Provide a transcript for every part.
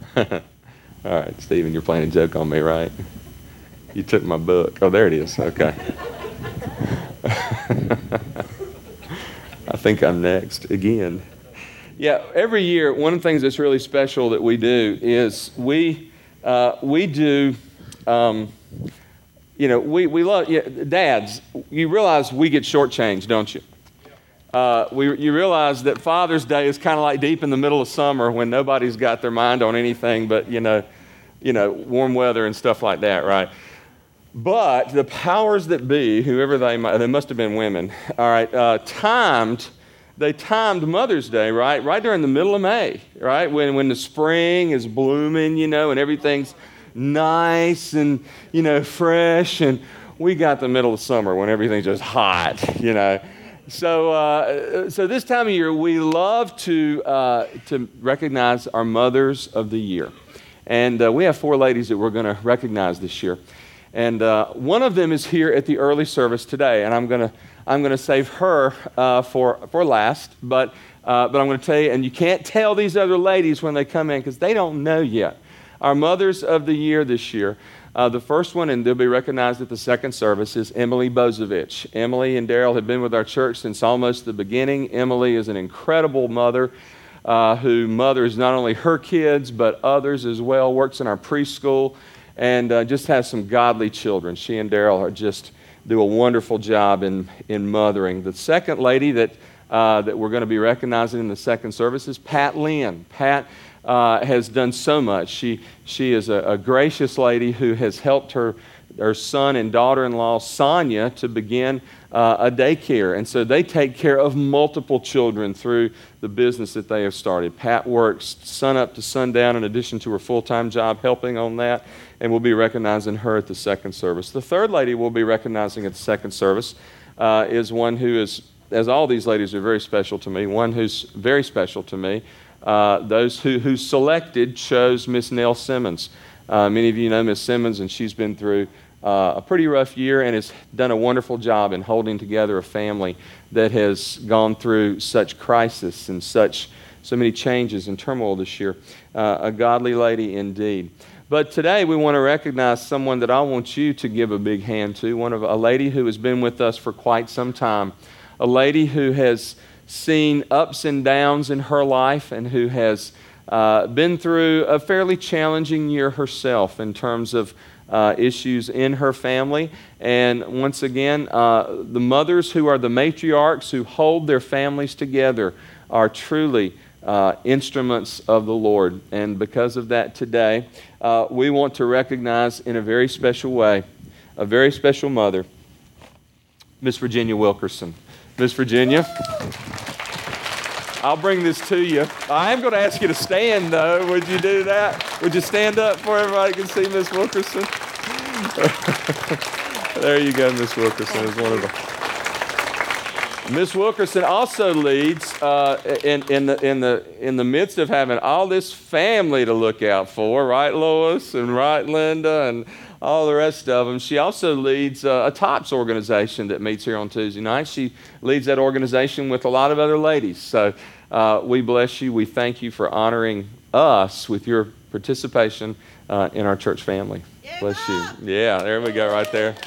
All right, Stephen, you're playing a joke on me, right? You took my book. Oh, there it is. Okay. I think I'm next again. Yeah, every year, one of the things that's really special that we do is we do, we love, dads, you realize we get shortchanged, don't you? You realize that Father's Day is kind of like deep in the middle of summer when nobody's got their mind on anything but, warm weather and stuff like that, right? But the powers that be, whoever they must have been women, all right, they timed Mother's Day, right during the middle of May, right, when the spring is blooming, and everything's nice and, fresh, and we got the middle of summer when everything's just hot, So this time of year, we love to recognize our mothers of the year. And we have 4 ladies that we're going to recognize this year. And one of them is here at the early service today, and I'm going to save her for last. But I'm going to tell you, and you can't tell these other ladies when they come in because they don't know yet. Our mothers of the year this year. The first one, and they'll be recognized at the second service, is Emily Bozovich. Emily and Daryl have been with our church since almost the beginning. Emily is an incredible mother who mothers not only her kids but others as well, works in our preschool, and just has some godly children. She and Daryl do a wonderful job in mothering. The second lady that we're going to be recognizing in the second service is Pat Lynn. Pat has done so much. She is a gracious lady who has helped her son and daughter-in-law, Sonia, to begin a daycare. And so they take care of multiple children through the business that they have started. Pat works sun up to sundown in addition to her full-time job helping on that, and we'll be recognizing her at the second service. The third lady we'll be recognizing at the second service is one who is, as all these ladies are very special to me, one who's very special to me. Those who selected chose Miss Nell Simmons. Many of you know Miss Simmons, and she's been through a pretty rough year and has done a wonderful job in holding together a family that has gone through such crisis and so many changes and turmoil this year. A godly lady indeed. But today we want to recognize someone that I want you to give a big hand to, a lady who has been with us for quite some time, a lady who has seen ups and downs in her life and who has been through a fairly challenging year herself in terms of issues in her family. And once again, the mothers who are the matriarchs who hold their families together are truly instruments of the Lord. And because of that today, we want to recognize in a very special way a very special mother, Miss Virginia Wilkerson. Miss Virginia, I'll bring this to you. I am going to ask you to stand, though. Would you do that? Would you stand up for everybody can see Miss Wilkerson? There you go, Miss Wilkerson is one of them. Miss Wilkerson also leads in the midst of having all this family to look out for, right, Lois, and right, Linda, and all the rest of them. She also leads a TOPS organization that meets here on Tuesday nights. She leads that organization with a lot of other ladies. So we bless you. We thank you for honoring us with your participation in our church family. Yeah, bless you. Yeah, there we go, right there.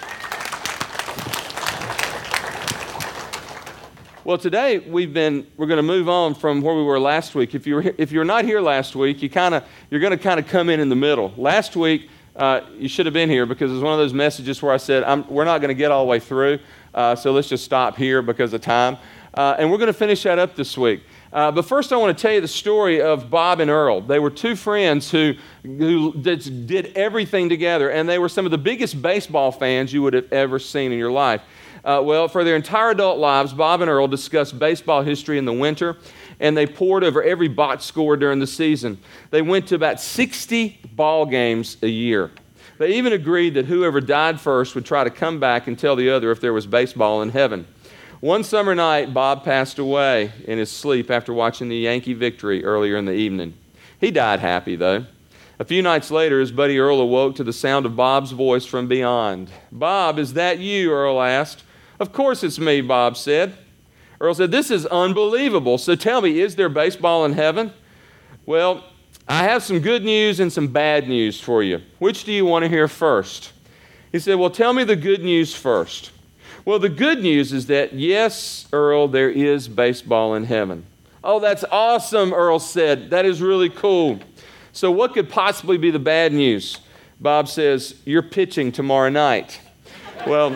Well, today we're going to move on from where we were last week. If you're not here last week, you're going to kind of come in the middle. Last week, you should have been here because it was one of those messages where I said, we're not going to get all the way through, so let's just stop here because of time. And we're going to finish that up this week. But first I want to tell you the story of Bob and Earl. They were two friends who did everything together, and they were some of the biggest baseball fans you would have ever seen in your life. Well, for their entire adult lives, Bob and Earl discussed baseball history in the winter, and they pored over every box score during the season. They went to about 60 ball games a year. They even agreed that whoever died first would try to come back and tell the other if there was baseball in heaven. One summer night, Bob passed away in his sleep after watching the Yankee victory earlier in the evening. He died happy, though. A few nights later, his buddy Earl awoke to the sound of Bob's voice from beyond. "Bob, is that you?" Earl asked. "Of course it's me," Bob said. Earl said, "This is unbelievable. So tell me, is there baseball in heaven?" "Well, I have some good news and some bad news for you. Which do you want to hear first? He said, well, tell me the good news first. Well, the good news is that, yes, Earl, there is baseball in heaven. Oh, that's awesome, Earl said. That is really cool. So what could possibly be the bad news? Bob says, you're pitching tomorrow night. Well,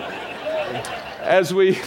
as we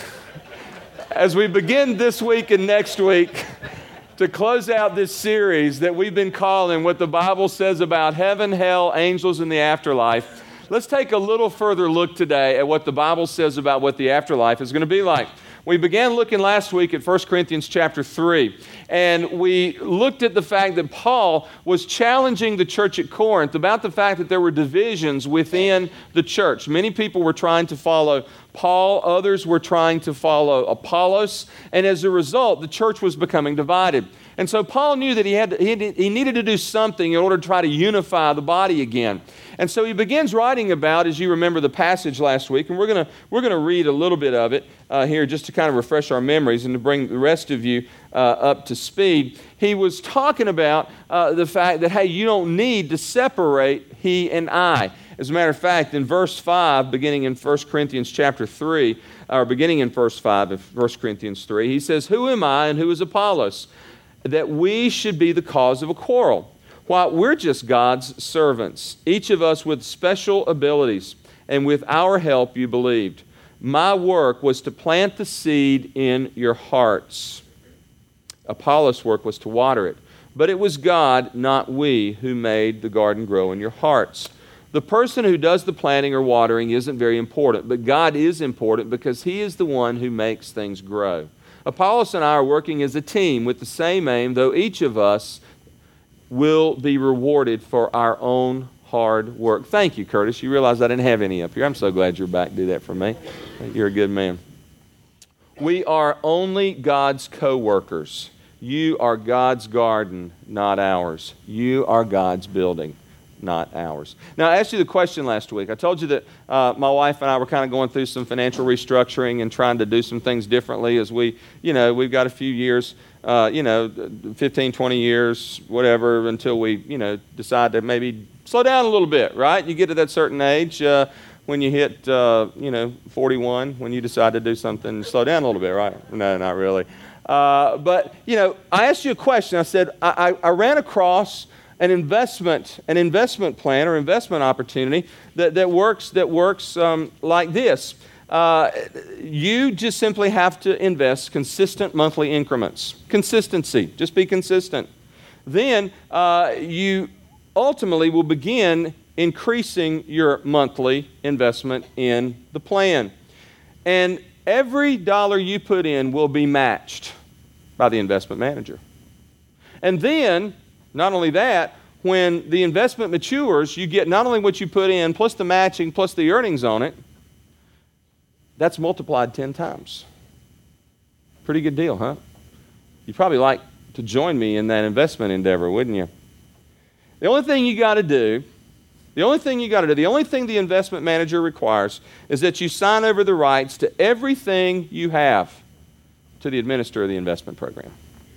begin this week and next week to close out this series that we've been calling What the Bible Says About Heaven, Hell, Angels, and the Afterlife, let's take a little further look today at what the Bible says about what the afterlife is going to be like. We began looking last week at 1 Corinthians chapter 3, and we looked at the fact that Paul was challenging the church at Corinth about the fact that there were divisions within the church. Many people were trying to follow Paul, others were trying to follow Apollos, and as a result, the church was becoming divided. And so Paul knew that he needed to do something in order to try to unify the body again. And so he begins writing about, as you remember the passage last week, and we're going to read a little bit of it here just to kind of refresh our memories and to bring the rest of you up to speed. He was talking about the fact that, hey, you don't need to separate he and I. As a matter of fact, in verse 5, beginning in 1 Corinthians chapter 3, or beginning in verse 5 of 1 Corinthians 3, he says, who am I and who is Apollos, that we should be the cause of a quarrel? Why, we're just God's servants, each of us with special abilities, and with our help you believed. My work was to plant the seed in your hearts. Apollos' work was to water it. But it was God, not we, who made the garden grow in your hearts. The person who does the planting or watering isn't very important, but God is important because He is the one who makes things grow. Apollos and I are working as a team with the same aim, though each of us will be rewarded for our own hard work. Thank you, Curtis. You realize I didn't have any up here. I'm so glad you're back to do that for me. You're a good man. We are only God's co-workers. You are God's garden, not ours. You are God's building, not ours. Now, I asked you the question last week. I told you that my wife and I were kind of going through some financial restructuring and trying to do some things differently as we've got a few years, 15, 20 years, whatever, until we, decide to maybe slow down a little bit, right? You get to that certain age when you hit, 41, when you decide to do something, slow down a little bit, right? No, not really. But I asked you a question. I said, I ran across an investment plan or investment opportunity that works like this. You just simply have to invest consistent monthly increments. Consistency. Just be consistent. Then you ultimately will begin increasing your monthly investment in the plan. And every dollar you put in will be matched by the investment manager. And then, not only that, when the investment matures, you get not only what you put in, plus the matching, plus the earnings on it. That's multiplied 10 times. Pretty good deal, huh? You'd probably like to join me in that investment endeavor, wouldn't you? The only thing the only thing the investment manager requires is that you sign over the rights to everything you have to the administrator of the investment program.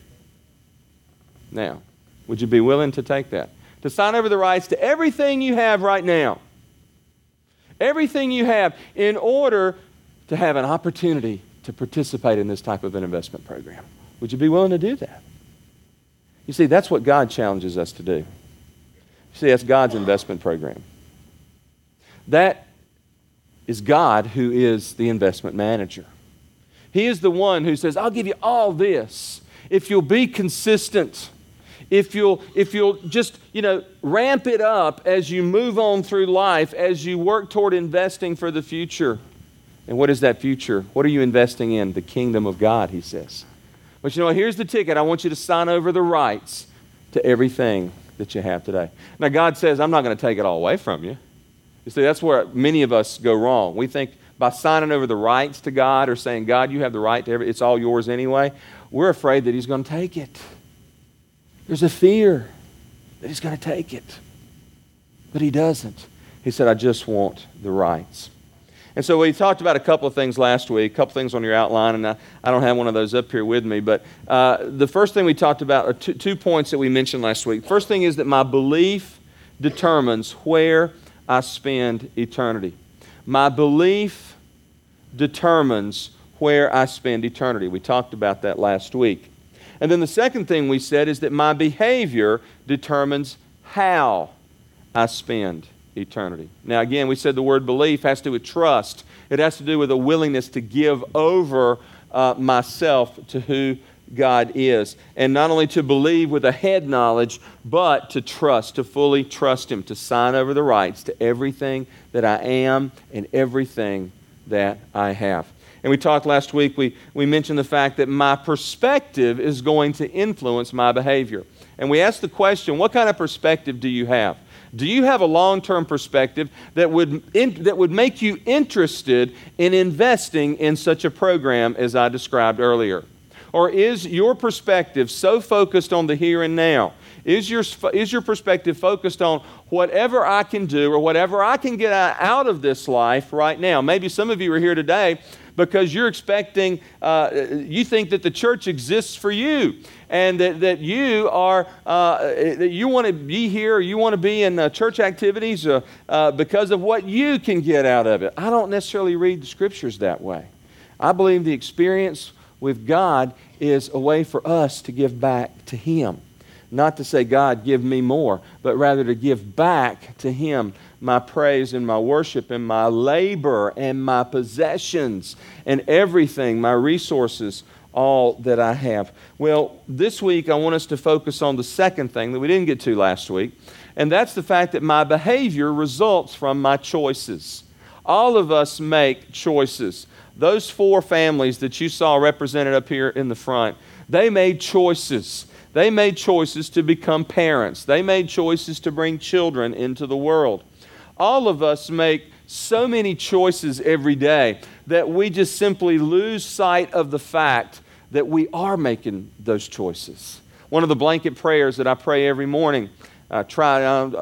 Now, would you be willing to take that? To sign over the rights to everything you have right now. Everything you have in order to have an opportunity to participate in this type of an investment program. Would you be willing to do that? You see, that's what God challenges us to do. You see, that's God's investment program. That is God who is the investment manager. He is the one who says, I'll give you all this if you'll be consistent. If you'll just, ramp it up as you move on through life, as you work toward investing for the future. And what is that future? What are you investing in? The kingdom of God, he says. But here's the ticket. I want you to sign over the rights to everything that you have today. Now, God says, I'm not going to take it all away from you. You see, that's where many of us go wrong. We think by signing over the rights to God or saying, God, you have the right to everything, it's all yours anyway, we're afraid that he's going to take it. There's a fear that he's going to take it. But he doesn't. He said, I just want the rights. And so we talked about a couple of things last week, a couple things on your outline, and I don't have one of those up here with me. But the first thing we talked about are two points that we mentioned last week. First thing is that my belief determines where I spend eternity. My belief determines where I spend eternity. We talked about that last week. And then the second thing we said is that my behavior determines how I spend eternity. Now again, we said the word belief has to do with trust. It has to do with a willingness to give over myself to who God is. And not only to believe with a head knowledge, but to trust, to fully trust Him, to sign over the rights to everything that I am and everything that I have. And we talked last week, we mentioned the fact that my perspective is going to influence my behavior. And we asked the question, what kind of perspective do you have? Do you have a long-term perspective that would make you interested in investing in such a program as I described earlier? Or is your perspective so focused on the here and now? Is your perspective focused on whatever I can do or whatever I can get out of this life right now? Maybe some of you are here today because you're expecting, you think that the church exists for you, and that you are, that you want to be here, or you want to be in church activities because of what you can get out of it. I don't necessarily read the Scriptures that way. I believe the experience with God is a way for us to give back to Him. Not to say, God, give me more, but rather to give back to Him my praise and my worship and my labor and my possessions and everything, my resources, all that I have. Well, this week I want us to focus on the second thing that we didn't get to last week, and that's the fact that my behavior results from my choices. All of us make choices. Those four families that you saw represented up here in the front, they made choices. They made choices to become parents. They made choices to bring children into the world. All of us make so many choices every day that we just simply lose sight of the fact that we are making those choices. One of the blanket prayers that I pray every morning, I try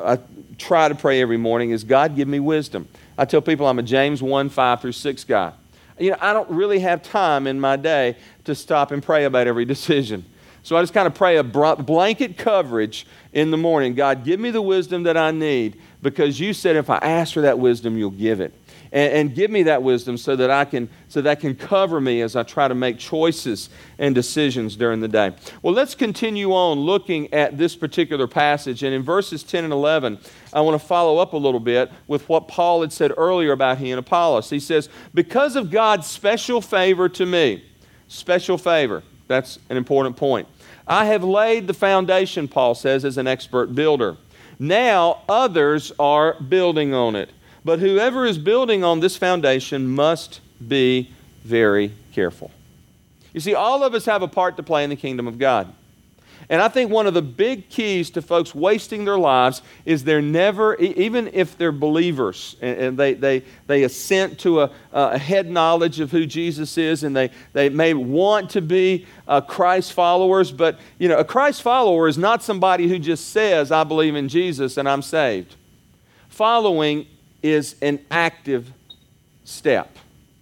to pray every morning, is, God, give me wisdom. I tell people I'm a James 1, 5 through 6 guy. I don't really have time in my day to stop and pray about every decision. So I just kind of pray a blanket coverage in the morning. God, give me the wisdom that I need, because you said if I ask for that wisdom, you'll give it. And give me that wisdom so that can cover me as I try to make choices and decisions during the day. Well, let's continue on looking at this particular passage. And in verses 10 and 11, I want to follow up a little bit with what Paul had said earlier about he and Apollos. He says, because of God's special favor to me, special favor, that's an important point. I have laid the foundation, Paul says, as an expert builder. Now others are building on it. But whoever is building on this foundation must be very careful. You see, all of us have a part to play in the kingdom of God. And I think one of the big keys to folks wasting their lives is they're never, even if they're believers, and they assent to a head knowledge of who Jesus is, and they may want to be Christ followers, but a Christ follower is not somebody who just says, I believe in Jesus and I'm saved. Following is an active step.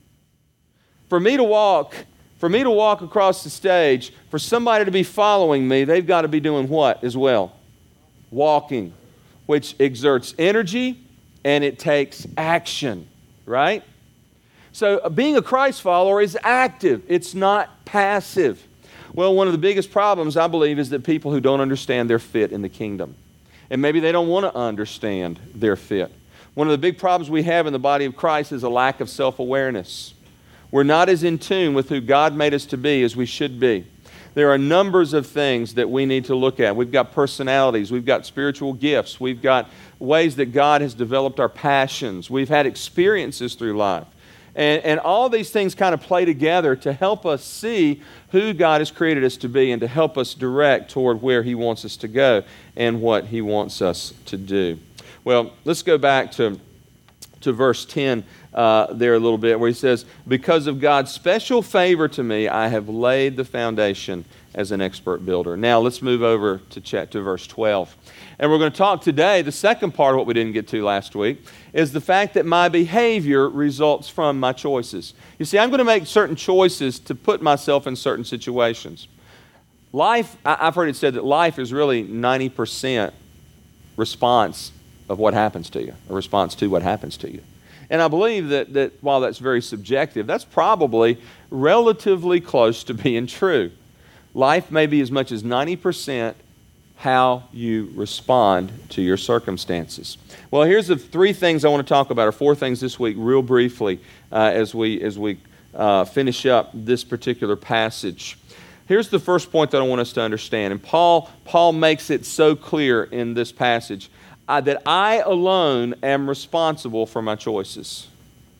For me to walk across the stage, for somebody to be following me, they've got to be doing what as well? Walking, which exerts energy and it takes action, right? So being a Christ follower is active. It's not passive. Well, one of the biggest problems, I believe, is that people who don't understand their fit in the kingdom. And maybe they don't want to understand their fit. One of the big problems we have in the body of Christ is a lack of self-awareness. We're not as in tune with who God made us to be as we should be. There are numbers of things that we need to look at. We've got personalities. We've got spiritual gifts. We've got ways that God has developed our passions. We've had experiences through life. And all these things kind of play together to help us see who God has created us to be and to help us direct toward where He wants us to go and what He wants us to do. Well, let's go back to verse 10 there a little bit, where he says, because of God's special favor to me, I have laid the foundation as an expert builder. Now let's move over to verse 12. And we're going to talk today, the second part of what we didn't get to last week, is the fact that my behavior results from my choices. You see, I'm going to make certain choices to put myself in certain situations. Life, I've heard it said that life is really 90% response of what happens to you, a response to what happens to you. And I believe that while that's very subjective, that's probably relatively close to being true. Life may be as much as 90% how you respond to your circumstances. Well, here's the three things I want to talk about, or four things this week, real briefly, as we finish up this particular passage. Here's the first point that I want us to understand, and Paul makes it so clear in this passage that I alone am responsible for my choices.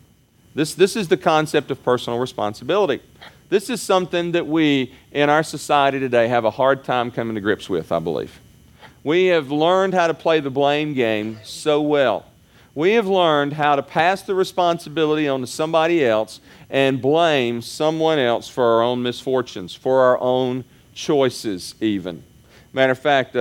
This is the concept of personal responsibility. This is something that we, in our society today, have a hard time coming to grips with, I believe. We have learned how to play the blame game so well. We have learned how to pass the responsibility onto somebody else and blame someone else for our own misfortunes, for our own choices even. Matter of fact,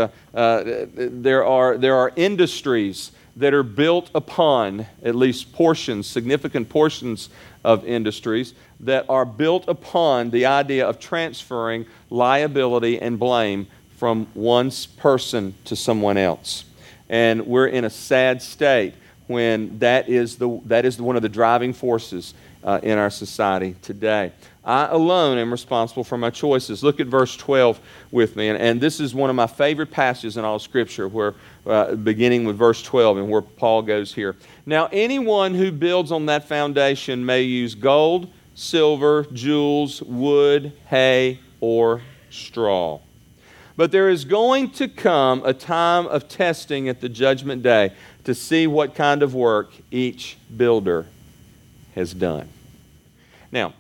there are industries that are built upon, at least significant portions of industries, that are built upon the idea of transferring liability and blame from one person to someone else. And we're in a sad state when that is one of the driving forces in our society today. I alone am responsible for my choices. Look at verse 12 with me. And this is one of my favorite passages in all of Scripture, where beginning with verse 12 and where Paul goes here. Now, anyone who builds on that foundation may use gold, silver, jewels, wood, hay, or straw. But there is going to come a time of testing at the judgment day to see what kind of work each builder has done. Now,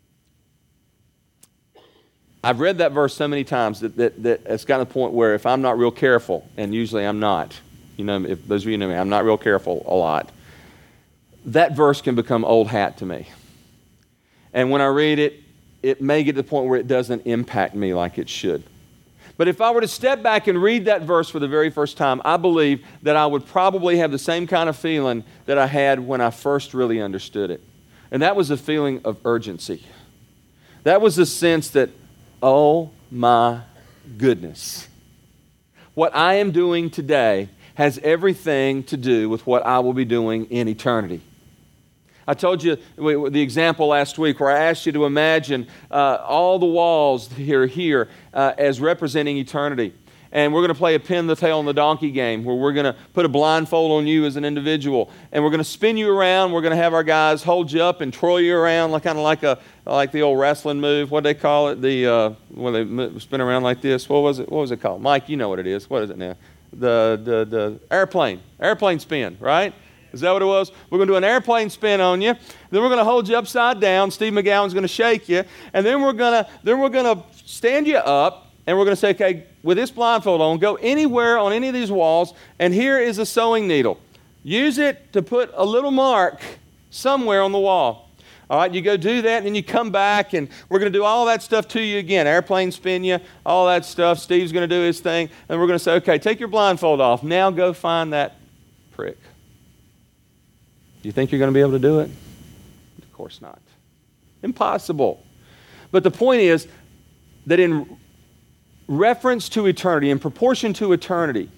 I've read that verse so many times that it's gotten to the point where if I'm not real careful, and usually I'm not, if those of you know me, I'm not real careful a lot, that verse can become old hat to me. And when I read it, it may get to the point where it doesn't impact me like it should. But if I were to step back and read that verse for the very first time, I believe that I would probably have the same kind of feeling that I had when I first really understood it. And that was a feeling of urgency. That was a sense that, oh my goodness, what I am doing today has everything to do with what I will be doing in eternity. I told you the example last week where I asked you to imagine all the walls here as representing eternity. And we're going to play a pin the tail on the donkey game where we're going to put a blindfold on you as an individual. And we're going to spin you around. We're going to have our guys hold you up and twirl you around kind of like the old wrestling move. What do they call it? When they spin around like this. What was it called? Mike, you know what it is. What is it now? The airplane spin, right? Is that what it was? We're going to do an airplane spin on you. Then we're going to hold you upside down. Steve McGowan's going to shake you. And then we're going to stand you up. And we're going to say, okay, with this blindfold on, go anywhere on any of these walls. And here is a sewing needle. Use it to put a little mark somewhere on the wall. All right, you go do that, and then you come back, and we're going to do all that stuff to you again. Airplane spin you, all that stuff. Steve's going to do his thing. And we're going to say, okay, take your blindfold off. Now go find that prick. Do you think you're going to be able to do it? Of course not. Impossible. But the point is that in reference to eternity, in proportion to eternity,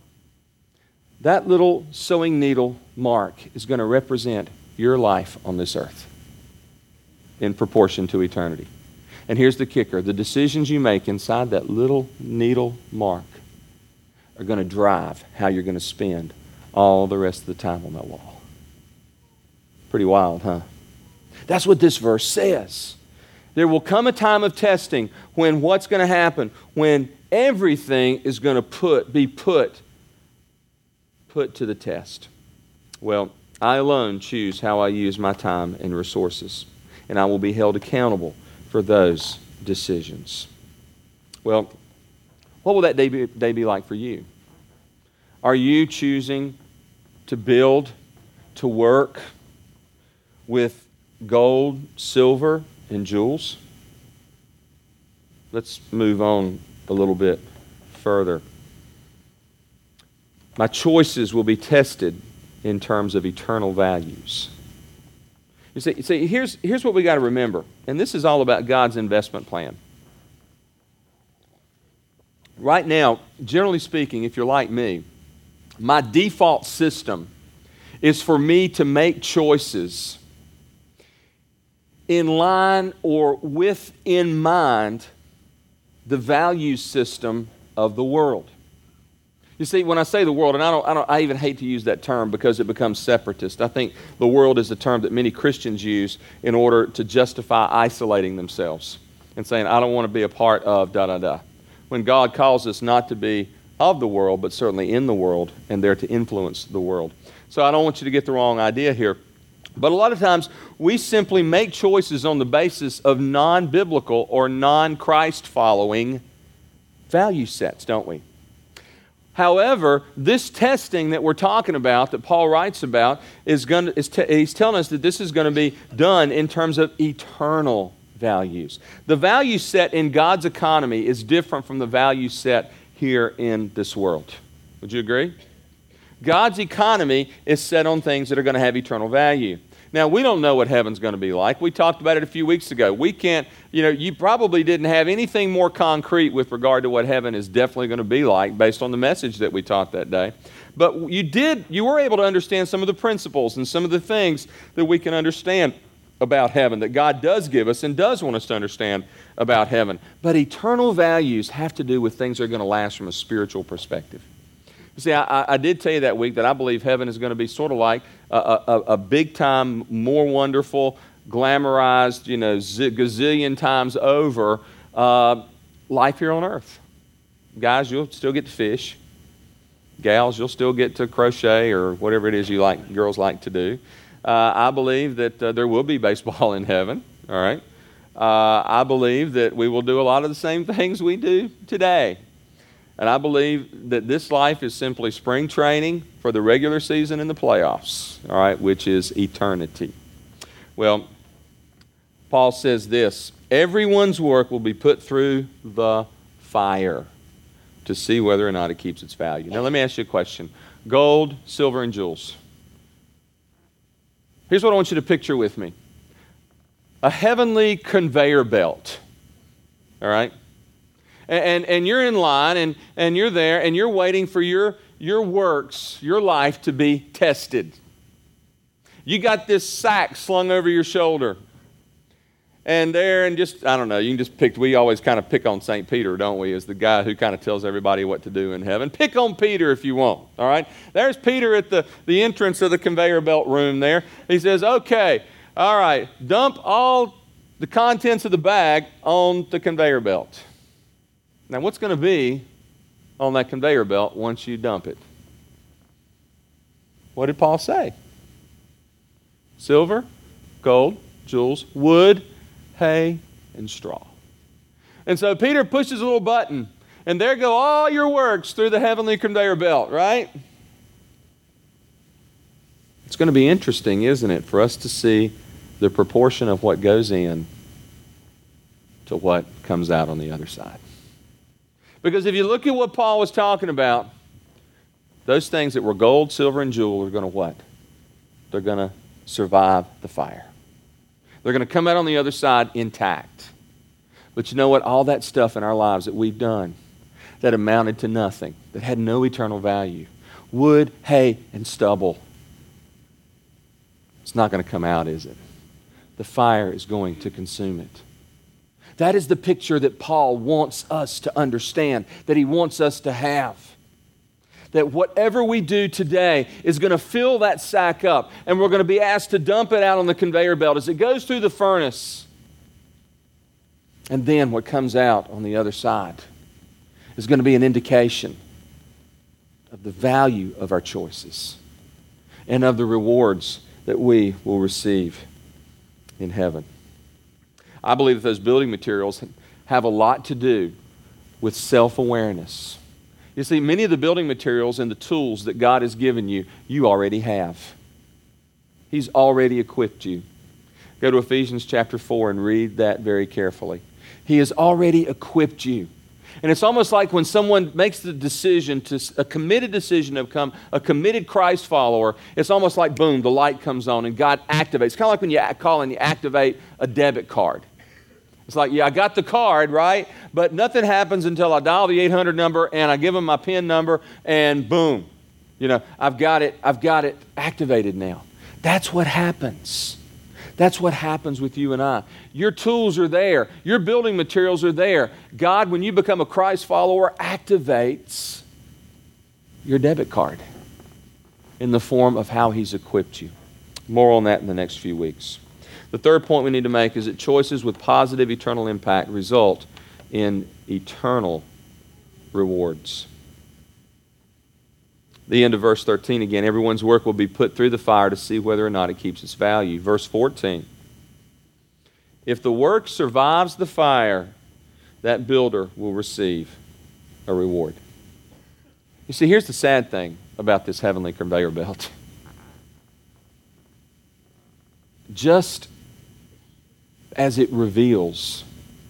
that little sewing needle mark is going to represent your life on this earth in proportion to eternity. And here's the kicker. The decisions you make inside that little needle mark are going to drive how you're going to spend all the rest of the time on that wall. Pretty wild, huh? That's what this verse says. There will come a time of testing when what's going to happen? When everything is going to be put to the test. Well, I alone choose how I use my time and resources, and I will be held accountable for those decisions. Well, what will that day be like for you? Are you choosing to build, to work with gold, silver, and jewels? let's move on a little bit further. My choices will be tested in terms of eternal values. You see, here's what we got to remember, and this is all about God's investment plan. Right now, generally speaking, if you're like me, my default system is for me to make choices in line or with in mind the value system of the world. You see, when I say the world, and I even hate to use that term because it becomes separatist. I think the world is a term that many Christians use in order to justify isolating themselves and saying, I don't want to be a part of da-da-da. When God calls us not to be of the world, but certainly in the world, and there to influence the world. So I don't want you to get the wrong idea here. But a lot of times, we simply make choices on the basis of non-biblical or non-Christ following value sets, don't we? However, this testing that we're talking about, that Paul writes about, he's telling us that this is going to be done in terms of eternal values. The value set in God's economy is different from the value set here in this world. Would you agree? God's economy is set on things that are going to have eternal value. Now, we don't know what heaven's going to be like. We talked about it a few weeks ago. We can't, you probably didn't have anything more concrete with regard to what heaven is definitely going to be like based on the message that we taught that day. But you were able to understand some of the principles and some of the things that we can understand about heaven, that God does give us and does want us to understand about heaven. But eternal values have to do with things that are going to last from a spiritual perspective. See, I did tell you that week that I believe heaven is going to be sort of like a big-time, more wonderful, glamorized, gazillion times over life here on earth. Guys, you'll still get to fish. Gals, you'll still get to crochet or whatever it is girls like to do. I believe that there will be baseball in heaven, all right? I believe that we will do a lot of the same things we do today. And I believe that this life is simply spring training for the regular season and the playoffs, all right, which is eternity. Well, Paul says this, everyone's work will be put through the fire to see whether or not it keeps its value. Now, let me ask you a question. Gold, silver, and jewels. Here's what I want you to picture with me. A heavenly conveyor belt, all right? And you're in line, and you're there, and you're waiting for your works, your life to be tested. You got this sack slung over your shoulder. And I don't know, you can just pick, we always kind of pick on St. Peter, don't we, as the guy who kind of tells everybody what to do in heaven. Pick on Peter if you want, all right? There's Peter at the entrance of the conveyor belt room there. He says, okay, all right, dump all the contents of the bag on the conveyor belt. Now, what's going to be on that conveyor belt once you dump it? What did Paul say? Silver, gold, jewels, wood, hay, and straw. And so Peter pushes a little button, and there go all your works through the heavenly conveyor belt, right? It's going to be interesting, isn't it, for us to see the proportion of what goes in to what comes out on the other side. Because if you look at what Paul was talking about, those things that were gold, silver, and jewel are going to what? They're going to survive the fire. They're going to come out on the other side intact. But you know what? All that stuff in our lives that we've done that amounted to nothing, that had no eternal value, wood, hay, and stubble, it's not going to come out, is it? The fire is going to consume it. That is the picture that Paul wants us to understand, that he wants us to have. That whatever we do today is going to fill that sack up, and we're going to be asked to dump it out on the conveyor belt as it goes through the furnace. And then what comes out on the other side is going to be an indication of the value of our choices and of the rewards that we will receive in heaven. I believe that those building materials have a lot to do with self-awareness. You see, many of the building materials and the tools that God has given you, you already have. He's already equipped you. Go to Ephesians chapter 4 and read that very carefully. He has already equipped you. And it's almost like when someone makes the decision, a committed decision to become a committed Christ follower, it's almost like, boom, the light comes on and God activates. It's kind of like when you call and you activate a debit card. It's like, yeah, I got the card, right? But nothing happens until I dial the 800 number and I give them my PIN number and boom, I've got it activated now. That's what happens. That's what happens with you and I. Your tools are there. Your building materials are there. God, when you become a Christ follower, activates your debit card in the form of how He's equipped you. More on that in the next few weeks. The third point we need to make is that choices with positive eternal impact result in eternal rewards. The end of verse 13 again, everyone's work will be put through the fire to see whether or not it keeps its value. Verse 14, if the work survives the fire, that builder will receive a reward. You see, here's the sad thing about this heavenly conveyor belt. Just as it reveals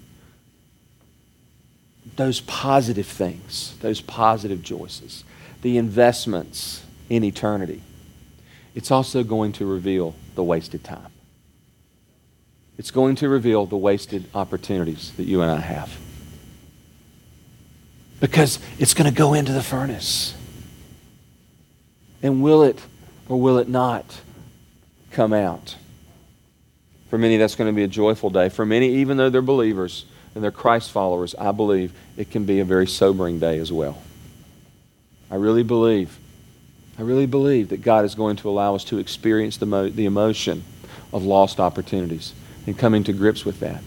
those positive things, those positive choices, the investments in eternity, it's also going to reveal the wasted time. It's going to reveal the wasted opportunities that you and I have. Because it's going to go into the furnace. And will it or will it not come out? For many, that's going to be a joyful day. For many, even though they're believers and they're Christ followers, I believe it can be a very sobering day as well. I really believe that God is going to allow us to experience the emotion of lost opportunities and coming to grips with that.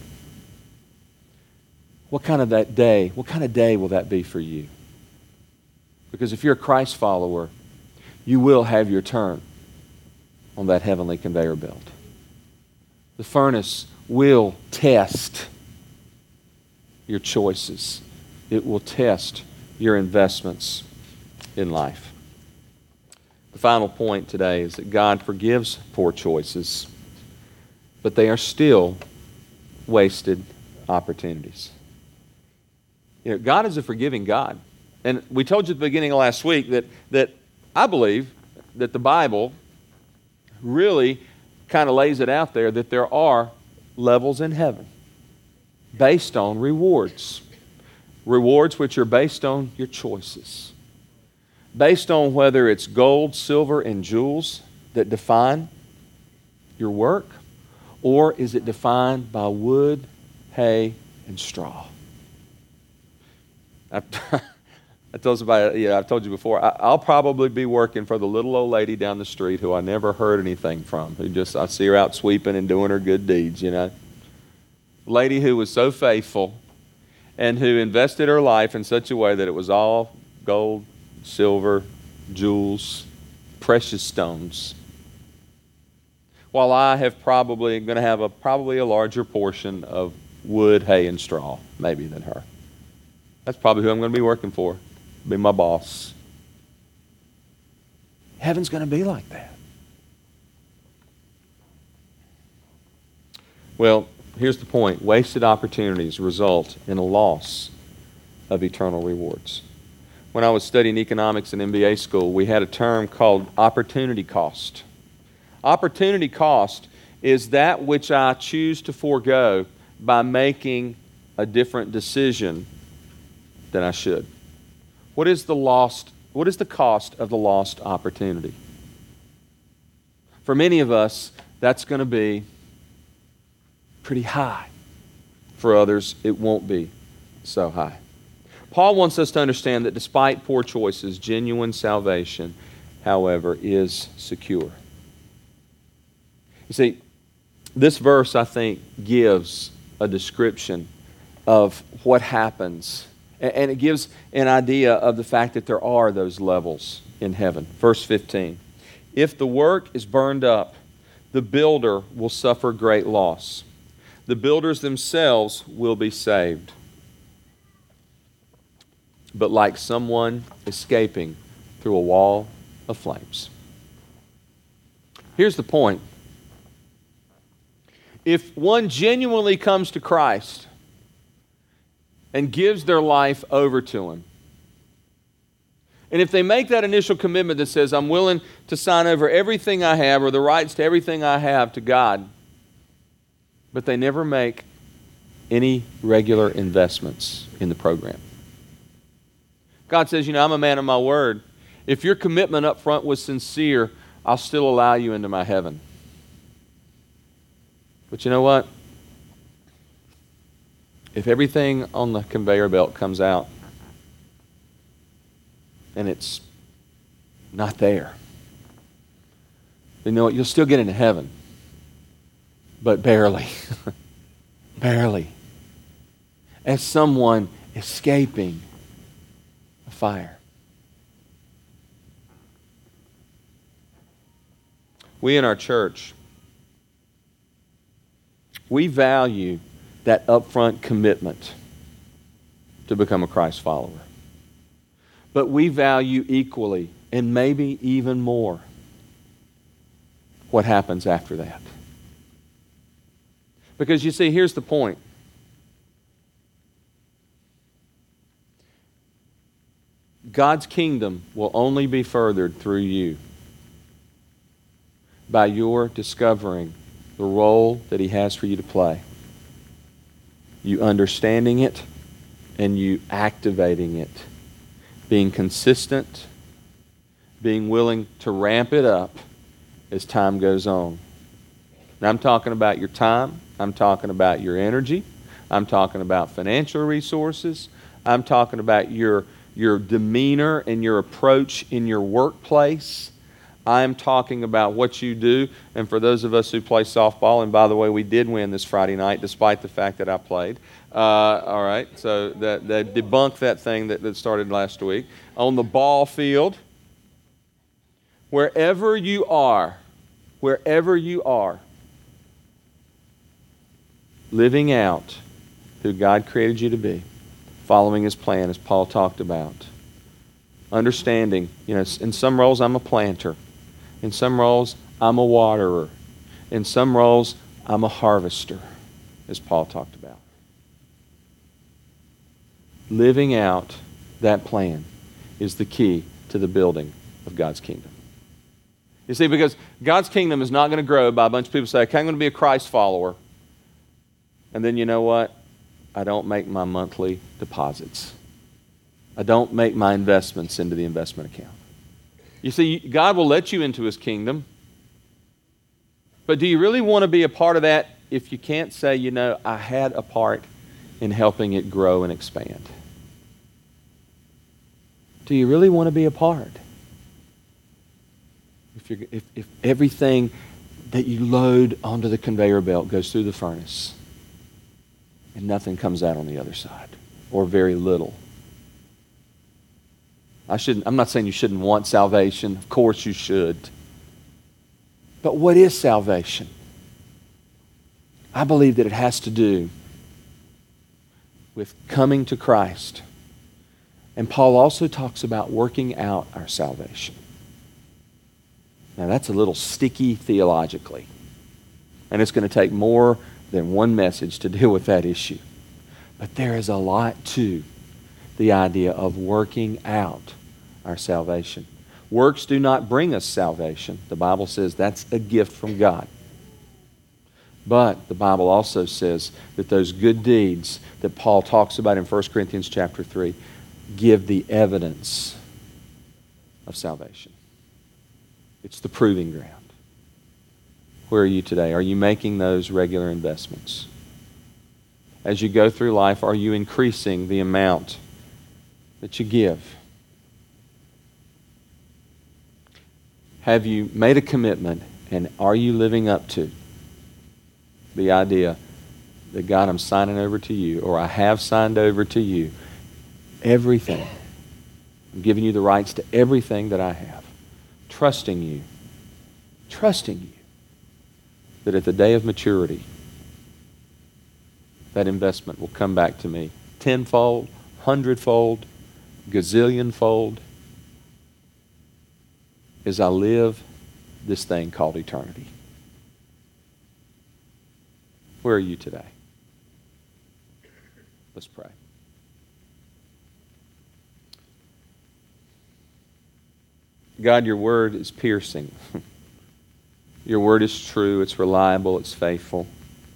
What kind of day will that be for you? Because if you're a Christ follower, you will have your turn on that heavenly conveyor belt. The furnace will test your choices. It will test your investments in life. The final point today is that God forgives poor choices, but they are still wasted opportunities. God is a forgiving God. And we told you at the beginning of last week that I believe that the Bible really kind of lays it out there that there are levels in heaven based on rewards. Rewards which are based on your choices. Based on whether it's gold, silver, and jewels that define your work, or is it defined by wood, hay, and straw? I've told you before, I'll probably be working for the little old lady down the street who I never heard anything from, I see her out sweeping and doing her good deeds, Lady who was so faithful and who invested her life in such a way that it was all gold, silver, jewels, precious stones. While I have going to have probably a larger portion of wood, hay, and straw, maybe, than her. That's probably who I'm going to be working for. Be my boss. Heaven's going to be like that. Well, here's the point. Wasted opportunities result in a loss of eternal rewards. When I was studying economics in MBA school, we had a term called opportunity cost. Opportunity cost is that which I choose to forego by making a different decision than I should. What is the cost of the lost opportunity? For many of us, that's going to be pretty high. For others, it won't be so high. Paul wants us to understand that despite poor choices, genuine salvation, however, is secure. You see, this verse, I think, gives a description of what happens, and it gives an idea of the fact that there are those levels in heaven. Verse 15, if the work is burned up, the builder will suffer great loss. The builders themselves will be saved, but like someone escaping through a wall of flames. Here's the point. If one genuinely comes to Christ, and gives their life over to Him. And if they make that initial commitment that says, I'm willing to sign over everything I have or the rights to everything I have to God, but they never make any regular investments in the program. God says, I'm a man of my word. If your commitment up front was sincere, I'll still allow you into my heaven. But you know what? If everything on the conveyor belt comes out and it's not there, then you know what? You'll still get into heaven. But barely. Barely. As someone escaping a fire. We in our church, we value that upfront commitment to become a Christ follower. But we value equally, and maybe even more, what happens after that. Because you see, here's the point. God's kingdom will only be furthered through you by your discovering the role that He has for you to play. You understanding it and you activating it. Being consistent, being willing to ramp it up as time goes on. Now, I'm talking about your time. I'm talking about your energy. I'm talking about financial resources. I'm talking about your demeanor and your approach in your workplace. I'm talking about what you do. And for those of us who play softball, and by the way, we did win this Friday night despite the fact that I played. All right, so that debunked that thing that started last week. On the ball field, wherever you are, living out who God created you to be, following His plan as Paul talked about. Understanding, in some roles I'm a planter. In some roles I'm a waterer. In some roles I'm a harvester, as Paul talked about. Living out that plan is the key to the building of God's kingdom. You see, because God's kingdom is not going to grow by a bunch of people saying, okay, I'm going to be a Christ follower. And then you know what? I don't make my monthly deposits. I don't make my investments into the investment account. You see, God will let you into His kingdom. But do you really want to be a part of that if you can't say, I had a part in helping it grow and expand? Do you really want to be a part? If everything that you load onto the conveyor belt goes through the furnace and nothing comes out on the other side, or very little. I'm not saying you shouldn't want salvation. Of course you should. But what is salvation? I believe that it has to do with coming to Christ. And Paul also talks about working out our salvation. Now that's a little sticky theologically. And it's going to take more than one message to deal with that issue. But there is a lot to the idea of working out our salvation. Works do not bring us salvation. The Bible says that's a gift from God. But the Bible also says that those good deeds that Paul talks about in 1 Corinthians chapter 3 give the evidence of salvation. It's the proving ground. Where are you today? Are you making those regular investments? As you go through life, are you increasing the amount that you give? Have you made a commitment, and are you living up to the idea that God, I'm signing over to you, or I have signed over to you everything. I'm giving you the rights to everything that I have. Trusting you that at the day of maturity, that investment will come back to me tenfold, hundredfold, gazillionfold as I live this thing called eternity. Where are you today? Let's pray. God, your word is piercing. Your word is true, it's reliable, it's faithful.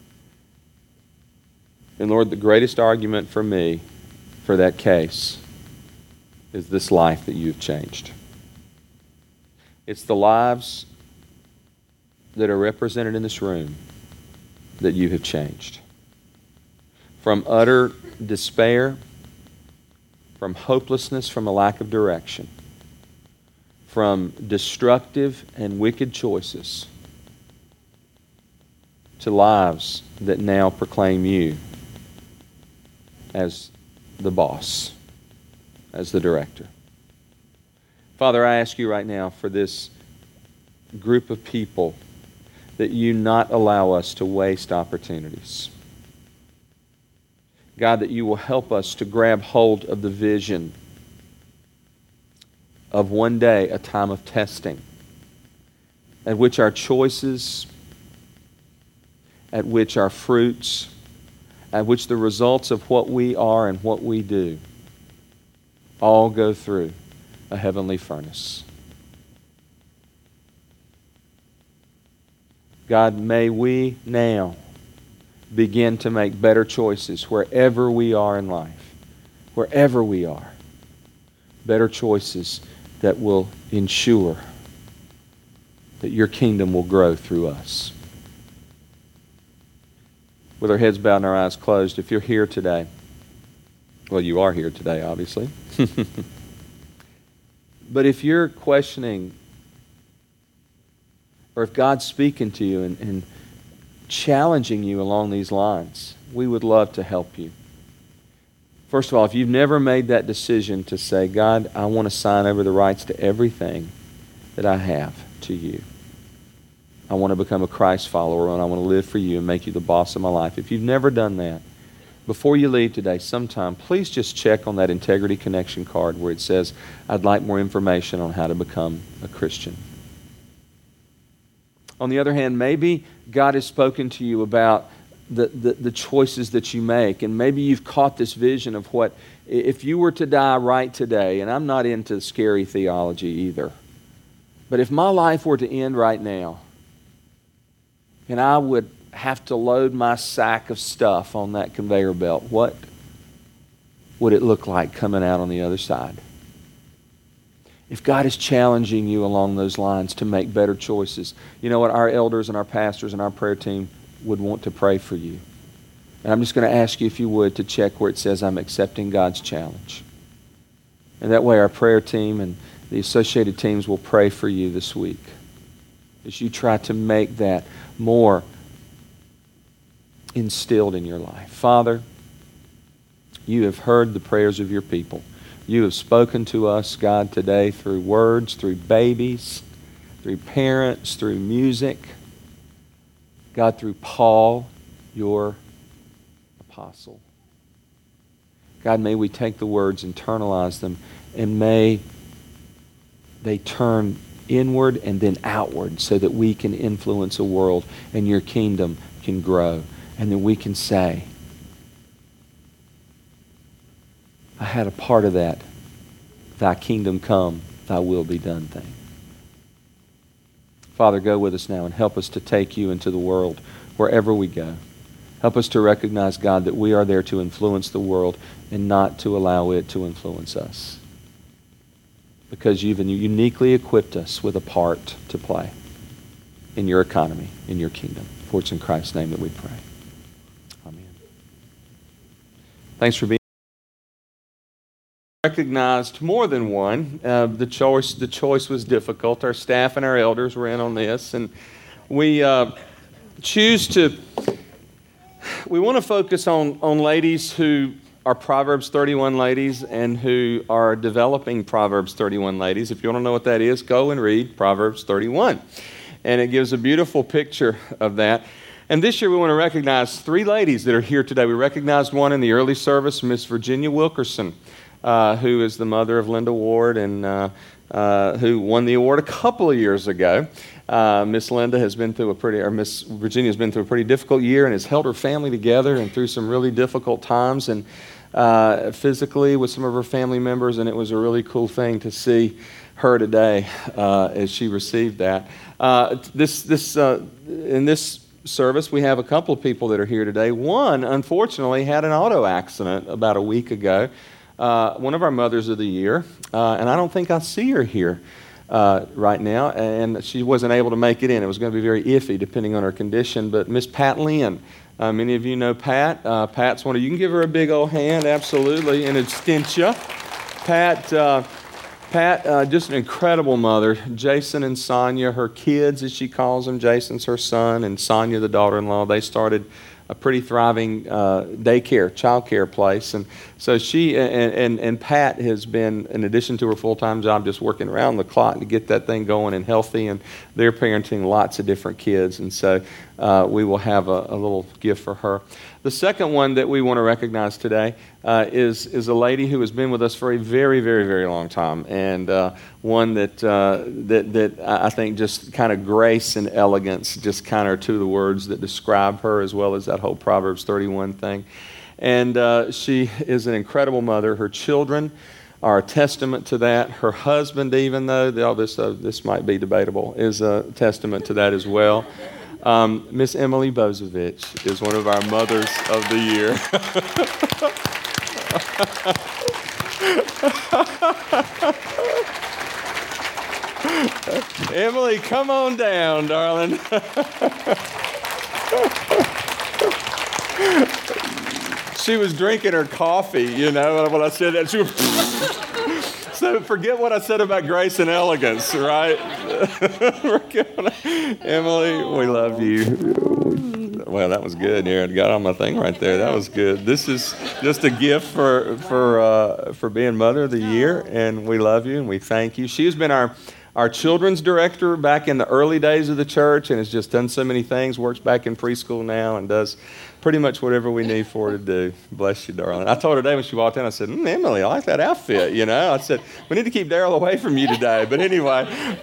And Lord, the greatest argument for me for that case is this life that you've changed. It's the lives that are represented in this room that you have changed. From utter despair, from hopelessness, from a lack of direction, from destructive and wicked choices, to lives that now proclaim you as the boss, as the director. Father, I ask you right now for this group of people that you not allow us to waste opportunities. God, that you will help us to grab hold of the vision of one day a time of testing at which our choices, at which our fruits, at which the results of what we are and what we do all go through a heavenly furnace. God, may we now begin to make better choices wherever we are in life, wherever we are. Better choices that will ensure that your kingdom will grow through us. With our heads bowed and our eyes closed, if you're here today, well, you are here today, obviously. But if you're questioning, or if God's speaking to you and challenging you along these lines, we would love to help you. First of all, if you've never made that decision to say, God, I want to sign over the rights to everything that I have to you. I want to become a Christ follower and I want to live for you and make you the boss of my life. If you've never done that, before you leave today sometime, please just check on that Integrity Connection card where it says, I'd like more information on how to become a Christian. On the other hand, maybe God has spoken to you about the choices that you make, and maybe you've caught this vision of what, if you were to die right today, and I'm not into scary theology either, but if my life were to end right now, and I would have to load my sack of stuff on that conveyor belt, what would it look like coming out on the other side? If God is challenging you along those lines to make better choices, you know what? Our elders and our pastors and our prayer team would want to pray for you. And I'm just going to ask you, if you would, to check where it says, I'm accepting God's challenge. And that way our prayer team and the associated teams will pray for you this week as you try to make that more instilled in your life. Father, you have heard the prayers of your people. You have spoken to us, God, today through words, through babies, through parents, through music. God, through Paul, your apostle. God, may we take the words, internalize them, and may they turn inward and then outward so that we can influence a world and your kingdom can grow. And then we can say, I had a part of that. Thy kingdom come, thy will be done thing. Father, go with us now and help us to take you into the world wherever we go. Help us to recognize, God, that we are there to influence the world and not to allow it to influence us. Because you've uniquely equipped us with a part to play in your economy, in your kingdom. For it's in Christ's name that we pray. Amen. Thanks for being recognized more than one. The choice was difficult. Our staff and our elders were in on this, and we want to focus on ladies who are Proverbs 31 ladies and who are developing Proverbs 31 ladies. If you want to know what that is, go and read Proverbs 31. And it gives a beautiful picture of that. And this year we want to recognize 3 ladies that are here today. We recognized one in the early service, Miss Virginia Wilkerson, who is the mother of Linda Ward and who won the award a couple of years ago. Miss Linda has been through Miss Virginia has been through a pretty difficult year and has held her family together and through some really difficult times and physically with some of her family members, and it was a really cool thing to see her today as she received that. In this service, we have a couple of people that are here today. One, unfortunately, had an auto accident about a week ago. One of our mothers of the year, and I don't think I see her here right now, and she wasn't able to make it in. It was going to be very iffy depending on her condition, but Miss Pat Lynn, many of you know Pat. Pat's one of you. Can give her a big old hand, absolutely, and extension. Pat, just an incredible mother. Jason and Sonia, her kids, as she calls them. Jason's her son, and Sonia, the daughter-in-law. They started a pretty thriving daycare, childcare place. And so she and Pat has been, in addition to her full-time job, just working around the clock to get that thing going and healthy. And they're parenting lots of different kids. And so we will have a little gift for her. The second one that we want to recognize today is a lady who has been with us for a very, very, very long time, and one that I think just kind of grace and elegance just kind of are two of the words that describe her, as well as that whole Proverbs 31 thing. And she is an incredible mother. Her children are a testament to that. Her husband, even though this might be debatable, is a testament to that as well. Miss Emily Bozovich is one of our mothers of the year. Emily, come on down, darling. She was drinking her coffee, when I said that. She was So forget what I said about grace and elegance, right? Emily, we love you. Well, that was good. Here, I got on my thing right there. That was good. This is just a gift for being Mother of the Year, and we love you and we thank you. She has been our children's director back in the early days of the church, and has just done so many things. Works back in preschool now and does pretty much whatever we need for her to do. Bless you, darling. I told her today when she walked in, I said, Emily, I like that outfit, I said, we need to keep Daryl away from you today. But anyway,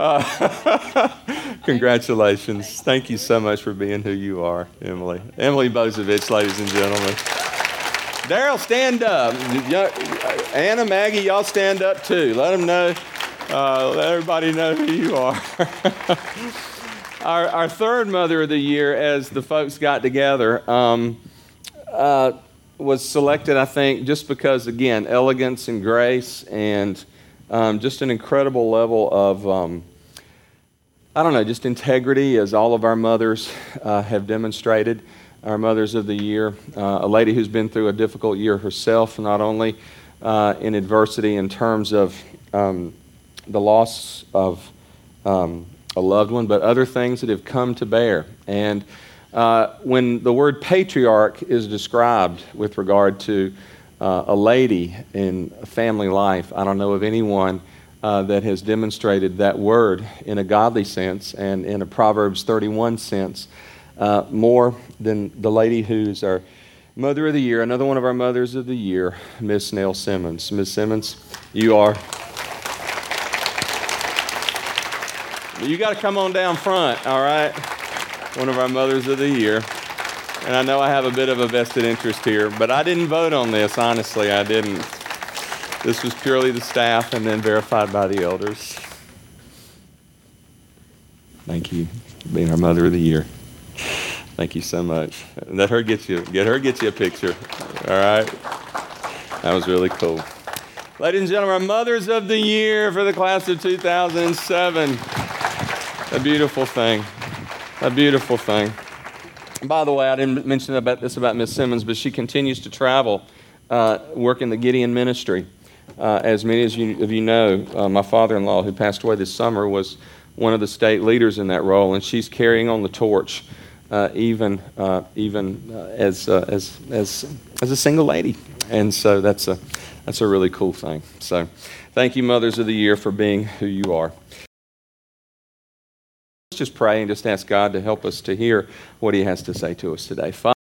congratulations. Thank you so much for being who you are, Emily. Emily Bozovich, ladies and gentlemen. Daryl, stand up. Anna, Maggie, y'all stand up too. Let them know. Let everybody know who you are. Our third Mother of the Year, as the folks got together, was selected, I think, just because, again, elegance and grace and just an incredible level of, just integrity, as all of our mothers have demonstrated. Our Mothers of the Year, a lady who's been through a difficult year herself, not only in adversity in terms of the loss of a loved one, but other things that have come to bear. And when the word patriarch is described with regard to a lady in a family life, I don't know of anyone that has demonstrated that word in a godly sense and in a Proverbs 31 sense more than the lady who's our Mother of the Year, another one of our Mothers of the Year, Miss Nell Simmons. Miss Simmons, you are... You got to come on down front, all right? One of our Mothers of the Year. And I know I have a bit of a vested interest here, but I didn't vote on this, honestly, I didn't. This was purely the staff and then verified by the elders. Thank you for being our Mother of the Year. Thank you so much. Let her get you a picture, all right? That was really cool. Ladies and gentlemen, our Mothers of the Year for the class of 2007. A beautiful thing. A beautiful thing. By the way, I didn't mention about Miss Simmons, but she continues to travel, work in the Gideon ministry. As many of you know, my father-in-law, who passed away this summer, was one of the state leaders in that role, and she's carrying on the torch, even as a single lady. And so that's a really cool thing. So, thank you, Mothers of the Year, for being who you are. Let's just pray and just ask God to help us to hear what He has to say to us today. Father,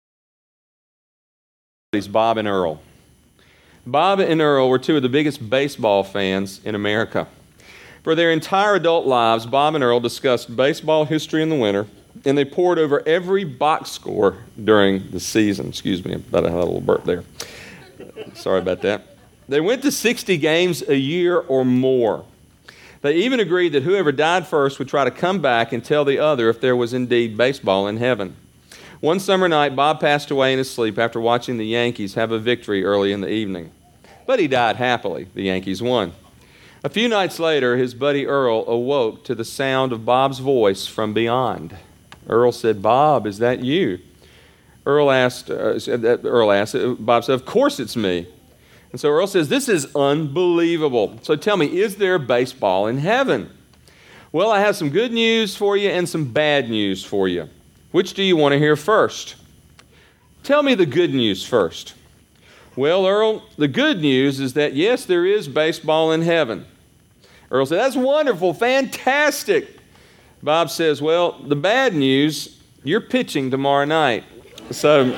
Bob and Earl. Bob and Earl were two of the biggest baseball fans in America. For their entire adult lives, Bob and Earl discussed baseball history in the winter, and they poured over every box score during the season. Excuse me, I thought I had a little burp there. Sorry about that. They went to 60 games a year or more. They even agreed that whoever died first would try to come back and tell the other if there was indeed baseball in heaven. One summer night, Bob passed away in his sleep after watching the Yankees have a victory early in the evening. But he died happily. The Yankees won. A few nights later, his buddy Earl awoke to the sound of Bob's voice from beyond. Earl said, "Bob, is that you?" Bob said, "Of course it's me." And so Earl says, "This is unbelievable. So tell me, is there baseball in heaven?" "Well, I have some good news for you and some bad news for you. Which do you want to hear first?" "Tell me the good news first." "Well, Earl, the good news is that, yes, there is baseball in heaven." Earl said, "That's wonderful, fantastic." Bob says, "Well, the bad news, you're pitching tomorrow night." So,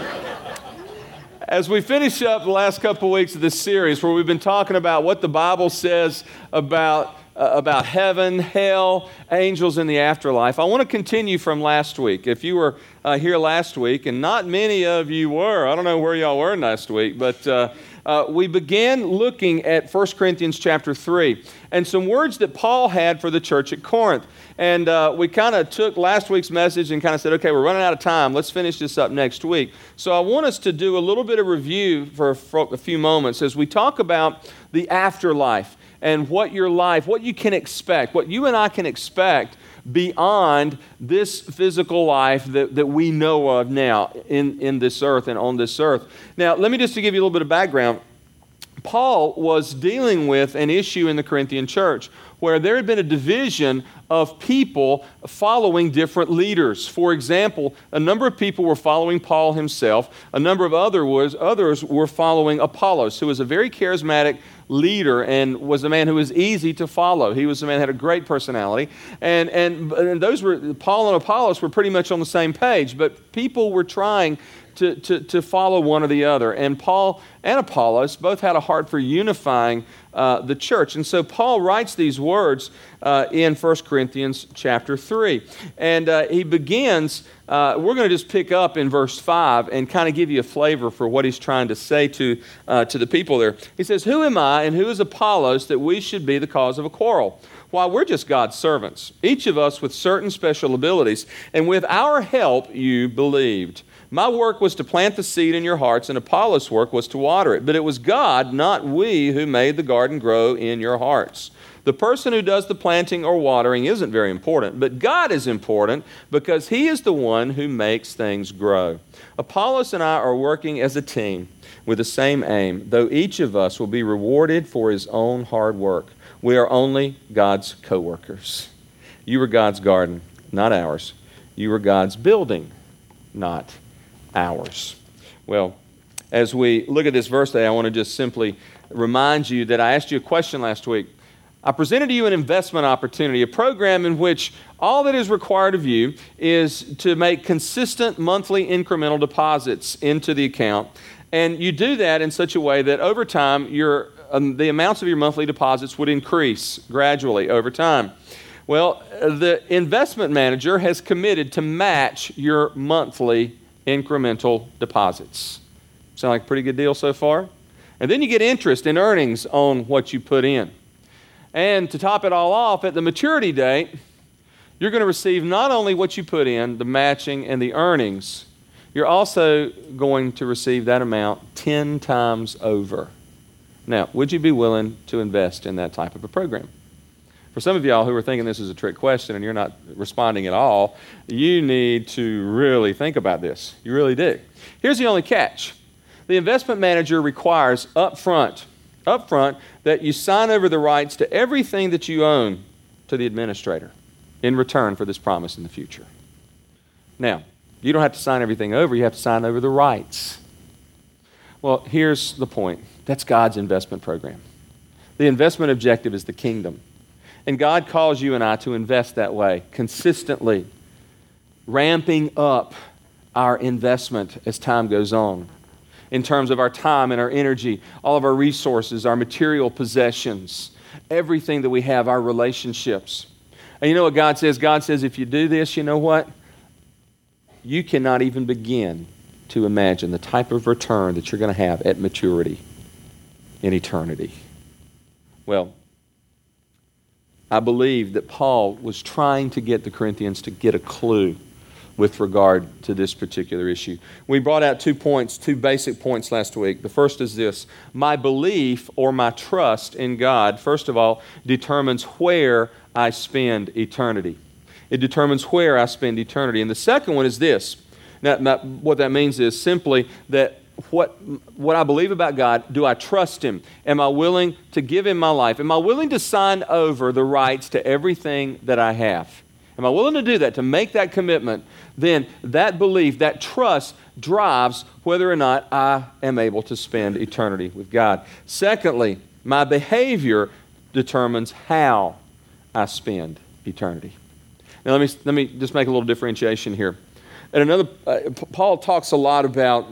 as we finish up the last couple of weeks of this series where we've been talking about what the Bible says about heaven, hell, angels, and the afterlife, I want to continue from last week. If you were here last week, and not many of you were, I don't know where y'all were last week, but we began looking at 1 Corinthians chapter 3 and some words that Paul had for the church at Corinth. And we kind of took last week's message and kind of said, okay, we're running out of time. Let's finish this up next week. So I want us to do a little bit of review for a few moments as we talk about the afterlife and what you can expect, what you and I can expect beyond this physical life that we know of now in this earth and on this earth. Now, let me just to give you a little bit of background. Paul was dealing with an issue in the Corinthian church where there had been a division of people following different leaders. For example, a number of people were following Paul himself. A number of others were following Apollos, who was a very charismatic leader and was a man who was easy to follow. He was a man who had a great personality. And those were, Paul and Apollos were pretty much on the same page, but people were trying to follow one or the other. And Paul and Apollos both had a heart for unifying the church. And so Paul writes these words in 1 Corinthians chapter 3. And he begins, we're going to just pick up in verse 5 and kind of give you a flavor for what he's trying to say to the people there. He says, "Who am I and who is Apollos that we should be the cause of a quarrel? Why, we're just God's servants, each of us with certain special abilities, and with our help you believed. My work was to plant the seed in your hearts, and Apollos' work was to water it. But it was God, not we, who made the garden grow in your hearts. The person who does the planting or watering isn't very important, but God is important because He is the one who makes things grow. Apollos and I are working as a team with the same aim, though each of us will be rewarded for his own hard work. We are only God's co-workers. You are God's garden, not ours. You are God's building, not ours." Well, as we look at this verse today, I want to just simply remind you that I asked you a question last week. I presented to you an investment opportunity, a program in which all that is required of you is to make consistent monthly incremental deposits into the account. And you do that in such a way that over time, the amounts of your monthly deposits would increase gradually over time. Well, the investment manager has committed to match your monthly incremental deposits. Sound like a pretty good deal so far? And then you get interest and earnings on what you put in. And to top it all off, at the maturity date, you're going to receive not only what you put in, the matching and the earnings, you're also going to receive that amount 10 times over. Now, would you be willing to invest in that type of a program? For some of y'all who are thinking this is a trick question and you're not responding at all, you need to really think about this. You really do. Here's the only catch. The investment manager requires up front, that you sign over the rights to everything that you own to the administrator in return for this promise in the future. Now, you don't have to sign everything over. You have to sign over the rights. Well, here's the point. That's God's investment program. The investment objective is the kingdom. And God calls you and I to invest that way, consistently, ramping up our investment as time goes on, in terms of our time and our energy, all of our resources, our material possessions, everything that we have, our relationships. And you know what God says? God says, if you do this, you know what? You cannot even begin to imagine the type of return that you're going to have at maturity in eternity. Well, I believe that Paul was trying to get the Corinthians to get a clue with regard to this particular issue. We brought out 2 points, 2 basic points last week. The first is this: my belief or my trust in God, first of all, determines where I spend eternity. It determines where I spend eternity. And the second one is this. Now, what that means is simply that what I believe about God, do I trust Him? Am I willing to give Him my life? Am I willing to sign over the rights to everything that I have? Am I willing to do that, to make that commitment? Then that belief, that trust drives whether or not I am able to spend eternity with God. Secondly, my behavior determines how I spend eternity. Now let me just make a little differentiation here. And Paul talks a lot about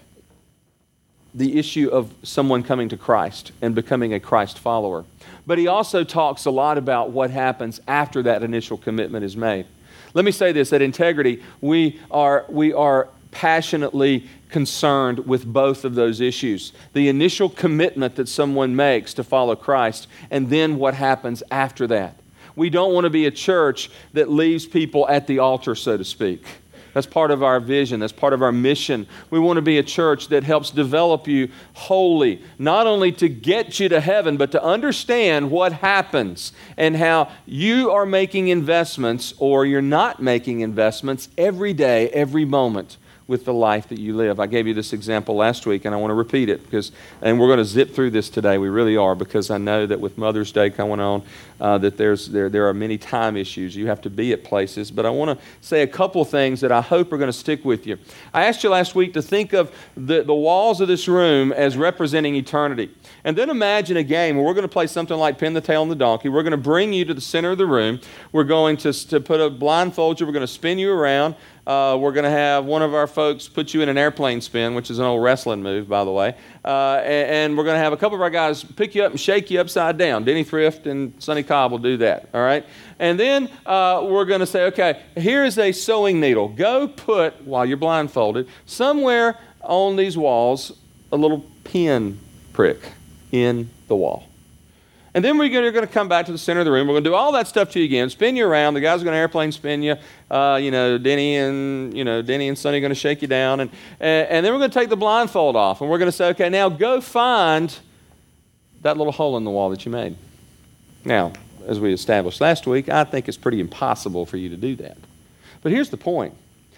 the issue of someone coming to Christ and becoming a Christ follower. But he also talks a lot about what happens after that initial commitment is made. Let me say this: at Integrity, we are passionately concerned with both of those issues. The initial commitment that someone makes to follow Christ, and then what happens after that. We don't want to be a church that leaves people at the altar, so to speak. That's part of our vision. That's part of our mission. We want to be a church that helps develop you wholly, not only to get you to heaven, but to understand what happens and how you are making investments or you're not making investments every day, every moment with the life that you live. I gave you this example last week, and I want to repeat it and we're going to zip through this today. We really are, because I know that with Mother's Day going on, that there are many time issues. You have to be at places, but I want to say a couple things that I hope are going to stick with you. I asked you last week to think of the walls of this room as representing eternity. And then imagine a game where we're going to play something like Pin the Tail on the Donkey. We're going to bring you to the center of the room. We're going to put a blindfold you. We're going to spin you around. We're going to have one of our folks put you in an airplane spin, which is an old wrestling move, by the way. And we're going to have a couple of our guys pick you up and shake you upside down. Denny Thrift and Sonny Cobb will do that, all right? And then we're going to say, okay, here's a sewing needle. Go put, while you're blindfolded, somewhere on these walls a little pin prick in the wall. And then we're going to come back to the center of the room. We're going to do all that stuff to you again, spin you around. The guys are going to airplane spin you. Denny and Sonny are going to shake you down. And then we're going to take the blindfold off. And we're going to say, okay, now go find that little hole in the wall that you made. Now, as we established last week, I think it's pretty impossible for you to do that. But here's the point.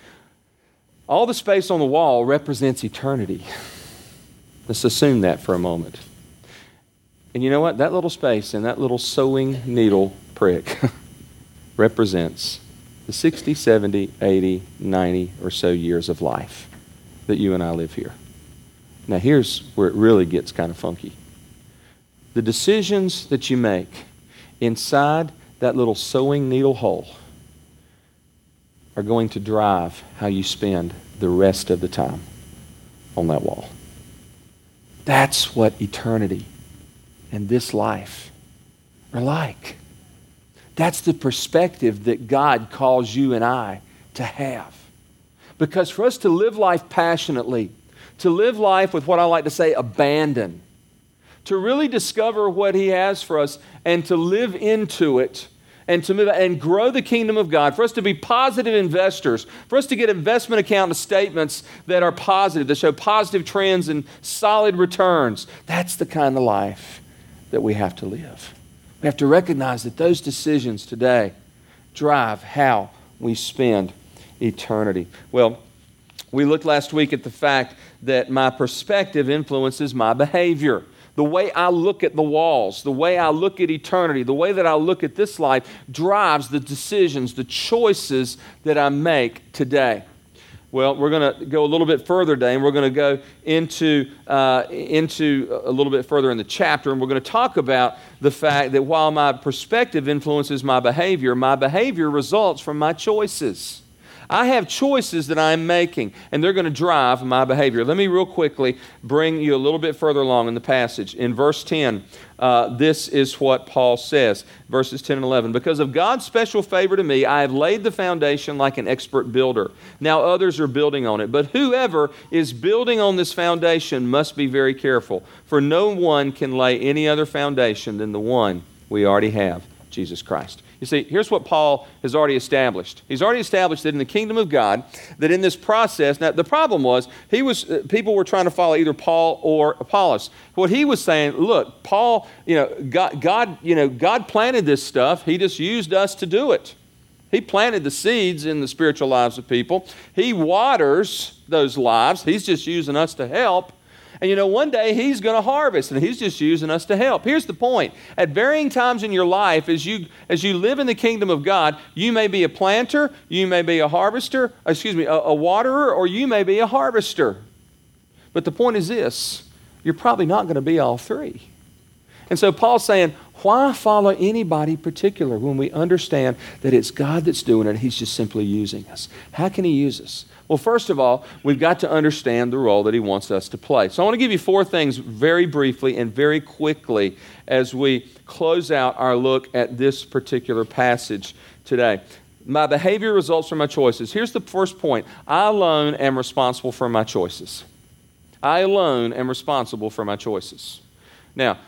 All the space on the wall represents eternity. Let's assume that for a moment. And you know what? That little space and that little sewing needle prick represents the 60, 70, 80, 90 or so years of life that you and I live here. Now here's where it really gets kind of funky. The decisions that you make inside that little sewing needle hole are going to drive how you spend the rest of the time on that wall. That's what eternity and this life are like. That's the perspective that God calls you and I to have. Because for us to live life passionately, to live life with what I like to say, abandon, to really discover what He has for us and to live into it and to move and grow the kingdom of God, for us to be positive investors, for us to get investment account statements that are positive, that show positive trends and solid returns. That's the kind of life that we have to live. We have to recognize that those decisions today drive how we spend eternity. Well, we looked last week at the fact that my perspective influences my behavior. The way I look at the walls, the way I look at eternity, the way that I look at this life drives the decisions, the choices that I make today. Well, we're going to go a little bit further today, and we're going to go into a little bit further in the chapter, and we're going to talk about the fact that while my perspective influences my behavior results from my choices. I have choices that I'm making, and they're going to drive my behavior. Let me real quickly bring you a little bit further along in the passage. In verse 10, this is what Paul says, verses 10 and 11. Because of God's special favor to me, I have laid the foundation like an expert builder. Now others are building on it. But whoever is building on this foundation must be very careful, for no one can lay any other foundation than the one we already have, Jesus Christ. You see, here's what Paul has already established. He's already established that in the kingdom of God, that in this process, now the problem was, people were trying to follow either Paul or Apollos. What he was saying, look, Paul, God planted this stuff. He just used us to do it. He planted the seeds in the spiritual lives of people. He waters those lives. He's just using us to help. And one day He's going to harvest, and He's just using us to help. Here's the point. At varying times in your life, as you live in the kingdom of God, you may be a planter, you may be a waterer, or you may be a harvester. But the point is this, you're probably not going to be all three. And so Paul's saying, why follow anybody particular when we understand that it's God that's doing it? He's just simply using us. How can He use us? Well, first of all, we've got to understand the role that He wants us to play. So I want to give you 4 things very briefly and very quickly as we close out our look at this particular passage today. My behavior results from my choices. Here's the first point. I alone am responsible for my choices. I alone am responsible for my choices. Now,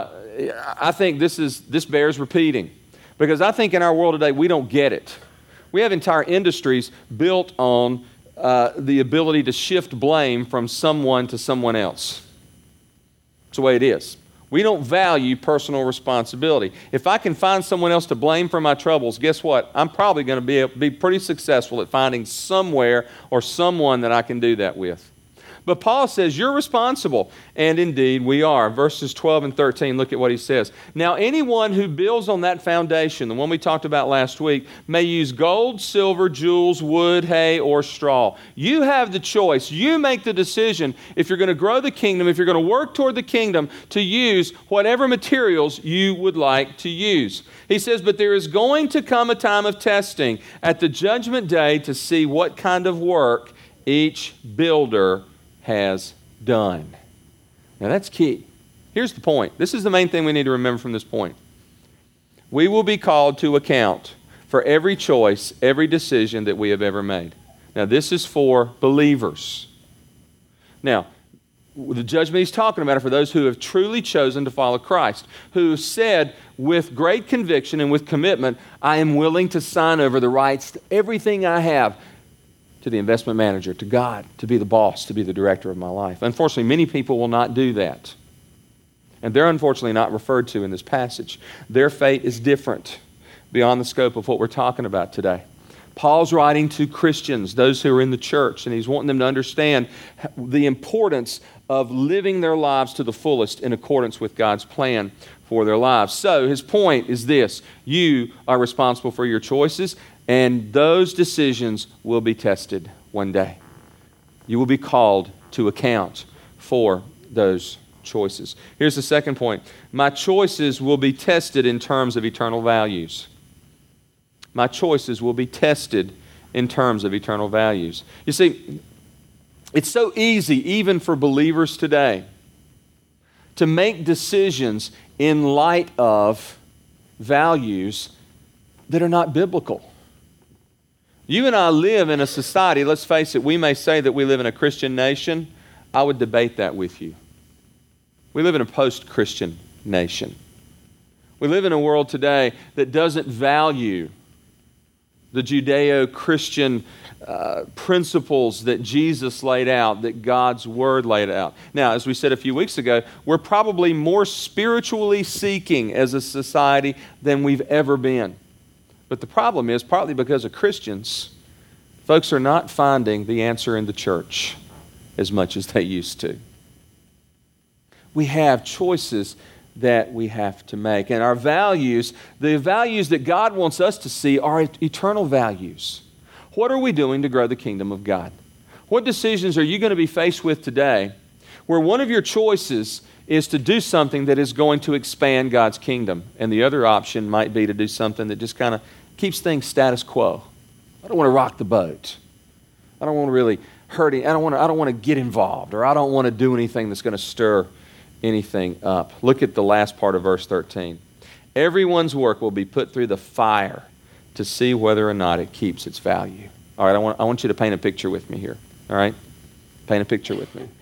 I think this bears repeating, because I think in our world today we don't get it. We have entire industries built on the ability to shift blame from someone to someone else. It's the way it is. We don't value personal responsibility. If I can find someone else to blame for my troubles, guess what? I'm probably going to be pretty successful at finding somewhere or someone that I can do that with. But Paul says, you're responsible. And indeed, we are. Verses 12 and 13, look at what he says. Now, anyone who builds on that foundation, the one we talked about last week, may use gold, silver, jewels, wood, hay, or straw. You have the choice. You make the decision if you're going to grow the kingdom, if you're going to work toward the kingdom, to use whatever materials you would like to use. He says, but there is going to come a time of testing at the judgment day to see what kind of work each builder has done. Now that's key. Here's the point. This is the main thing we need to remember from this point. We will be called to account for every choice, every decision that we have ever made. Now this is for believers. Now, the judgment he's talking about are for those who have truly chosen to follow Christ, who said with great conviction and with commitment, I am willing to sign over the rights to everything I have to the investment manager, to God, to be the boss, to be the director of my life. Unfortunately, many people will not do that. And they're unfortunately not referred to in this passage. Their fate is different beyond the scope of what we're talking about today. Paul's writing to Christians, those who are in the church, and he's wanting them to understand the importance of living their lives to the fullest in accordance with God's plan for their lives. So his point is this: you are responsible for your choices, and those decisions will be tested one day. You will be called to account for those choices. Here's the second point. My choices will be tested in terms of eternal values. My choices will be tested in terms of eternal values. You see, it's so easy, even for believers today, to make decisions in light of values that are not biblical. You and I live in a society, let's face it, we may say that we live in a Christian nation. I would debate that with you. We live in a post-Christian nation. We live in a world today that doesn't value the Judeo-Christian principles that Jesus laid out, that God's Word laid out. Now, as we said a few weeks ago, we're probably more spiritually seeking as a society than we've ever been. But the problem is, partly because of Christians, folks are not finding the answer in the church as much as they used to. We have choices that we have to make. And our values, the values that God wants us to see, are eternal values. What are we doing to grow the kingdom of God? What decisions are you going to be faced with today where one of your choices is to do something that is going to expand God's kingdom, and the other option might be to do something that just kind of keeps things status quo? I don't want to rock the boat. I don't want to really hurt it. I don't want to get involved, or I don't want to do anything that's going to stir anything up. Look at the last part of verse 13. Everyone's work will be put through the fire to see whether or not it keeps its value. All right, I want you to paint a picture with me here. All right? Paint a picture with me.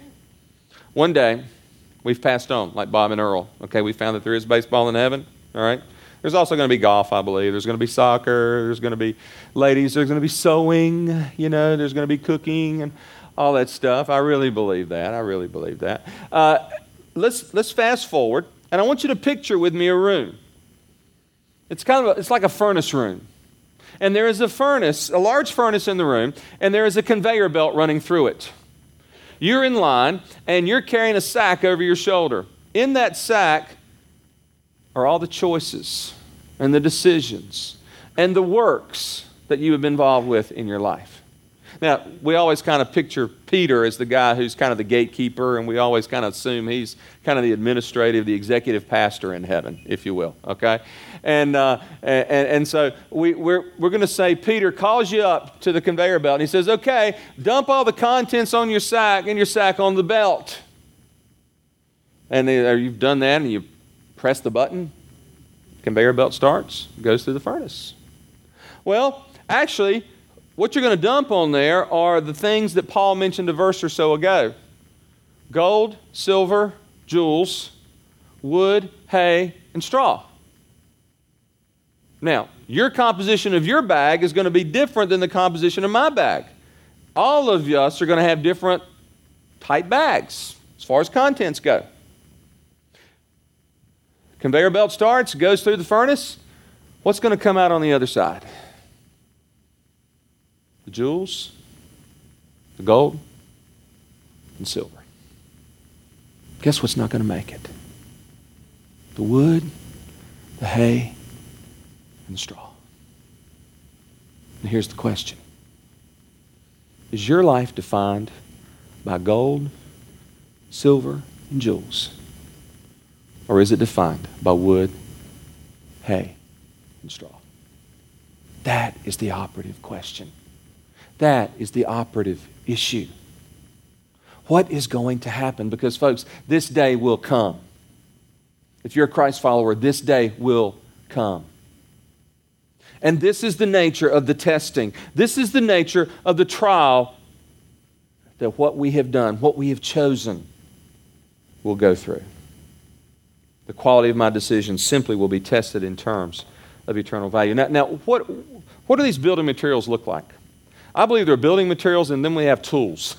One day, we've passed on, like Bob and Earl. Okay, we found that there is baseball in heaven. All right? There's also going to be golf, I believe. There's going to be soccer. There's going to be ladies. There's going to be sewing. There's going to be cooking and all that stuff. I really believe that. Let's fast forward, and I want you to picture with me a room. It's like a furnace room. And there is a large furnace in the room, and there is a conveyor belt running through it. You're in line, and you're carrying a sack over your shoulder. In that sack are all the choices and the decisions and the works that you have been involved with in your life. Now, we always kind of picture Peter as the guy who's kind of the gatekeeper, and we always kind of assume he's kind of the executive pastor in heaven, if you will, okay? And so we're going to say Peter calls you up to the conveyor belt, and he says, okay, dump all the contents on your sack and your sack on the belt. And you've done that, and you press the button, conveyor belt starts, goes through the furnace. Well, actually, what you're going to dump on there are the things that Paul mentioned a verse or so ago. Gold, silver, jewels, wood, hay, and straw. Now, your composition of your bag is going to be different than the composition of my bag. All of us are going to have different type bags as far as contents go. Conveyor belt starts, goes through the furnace. What's going to come out on the other side? The jewels, the gold, and silver. Guess what's not going to make it? The wood, the hay, and the straw. And here's the question. Is your life defined by gold, silver, and jewels? Or is it defined by wood, hay, and straw? That is the operative question. That is the operative issue. What is going to happen? Because, folks, this day will come. If you're a Christ follower, this day will come. And this is the nature of the testing. This is the nature of the trial that what we have done, what we have chosen, will go through. The quality of my decisions simply will be tested in terms of eternal value. Now, what do these building materials look like? I believe they're building materials, and then we have tools.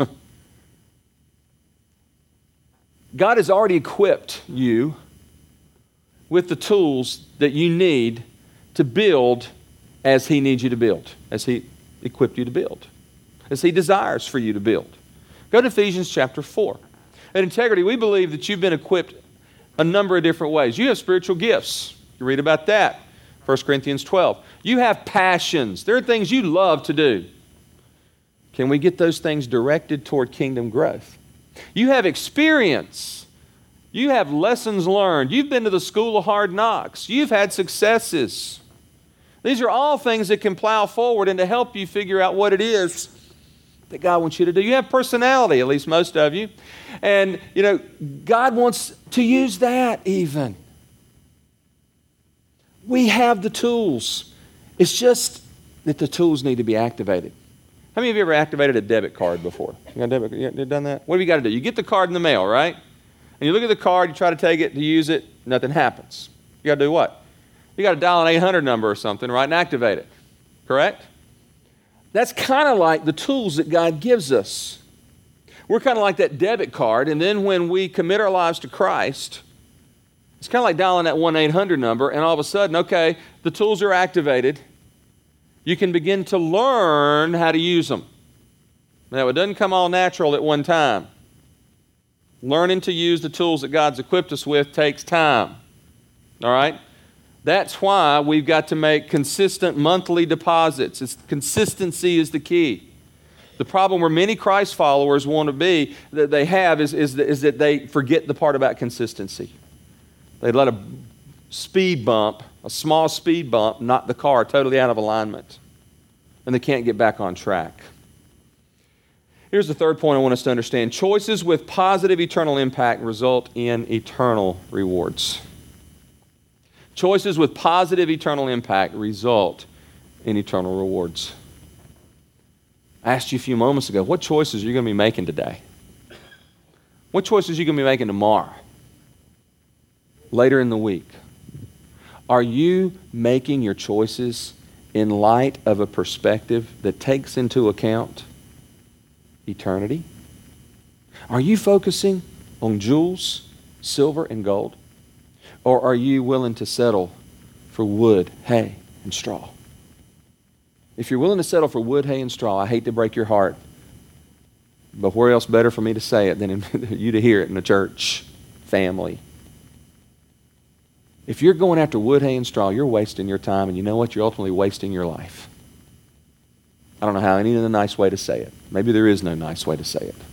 God has already equipped you with the tools that you need to build as He needs you to build, as He equipped you to build, as He desires for you to build. Go to Ephesians chapter 4. At Integrity, we believe that you've been equipped a number of different ways. You have spiritual gifts. You read about that, 1 Corinthians 12. You have passions. There are things you love to do. Can we get those things directed toward kingdom growth? You have experience. You have lessons learned. You've been to the school of hard knocks. You've had successes. These are all things that can plow forward and to help you figure out what it is that God wants you to do. You have personality, at least most of you. And, God wants to use that even. We have the tools. It's just that the tools need to be activated. How many of you ever activated a debit card before? You done that? What have you got to do? You get the card in the mail, right? And you look at the card, you try to take it to use it, nothing happens. You got to do what? You got to dial an 800 number or something, right, and activate it. Correct? That's kind of like the tools that God gives us. We're kind of like that debit card, and then when we commit our lives to Christ, it's kind of like dialing that 1-800 number, and all of a sudden, okay, the tools are activated. You can begin to learn how to use them. Now, it doesn't come all natural at one time. Learning to use the tools that God's equipped us with takes time. All right? That's why we've got to make consistent monthly deposits. Consistency is the key. The problem where many Christ followers want to be, that they have, is that they forget the part about consistency. They let a small speed bump, knock the car totally out of alignment. And they can't get back on track. Here's the third point I want us to understand. Choices with positive eternal impact result in eternal rewards. Choices with positive eternal impact result in eternal rewards. I asked you a few moments ago, what choices are you going to be making today? What choices are you going to be making tomorrow? Later in the week? Are you making your choices in light of a perspective that takes into account eternity? Are you focusing on jewels, silver, and gold? Or are you willing to settle for wood, hay, and straw? If you're willing to settle for wood, hay, and straw, I hate to break your heart, but where else better for me to say it than you to hear it in a church family? If you're going after wood, hay, and straw, you're wasting your time, and you know what? You're ultimately wasting your life. I don't know how any other nice way to say it. Maybe there is no nice way to say it.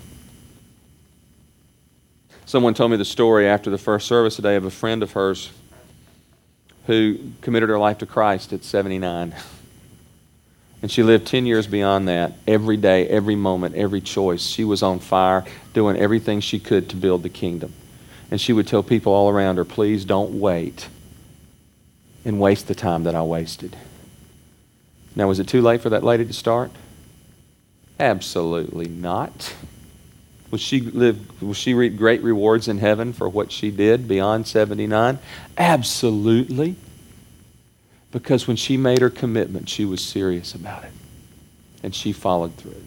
Someone told me the story after the first service today of a friend of hers who committed her life to Christ at 79. And she lived 10 years beyond that. Every day, every moment, every choice. She was on fire, doing everything she could to build the kingdom. And she would tell people all around her, please don't wait and waste the time that I wasted. Now, was it too late for that lady to start? Absolutely not. Will she reap great rewards in heaven for what she did beyond 79? Absolutely. Because when she made her commitment, she was serious about it. And she followed through.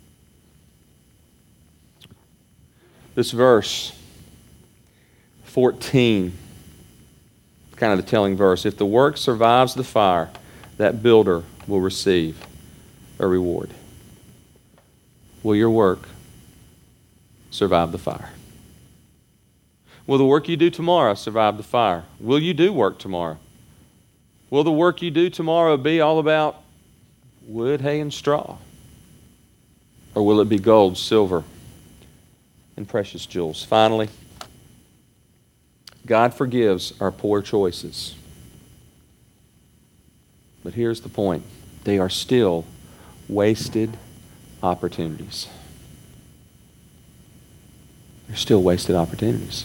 This verse, 14, kind of the telling verse. If the work survives the fire, that builder will receive a reward. Will your work survive the fire? Will the work you do tomorrow survive the fire? Will you do work tomorrow? Will the work you do tomorrow be all about wood, hay, and straw? Or will it be gold, silver, and precious jewels? Finally, God forgives our poor choices. But here's the point. They are still wasted opportunities. They're still wasted opportunities.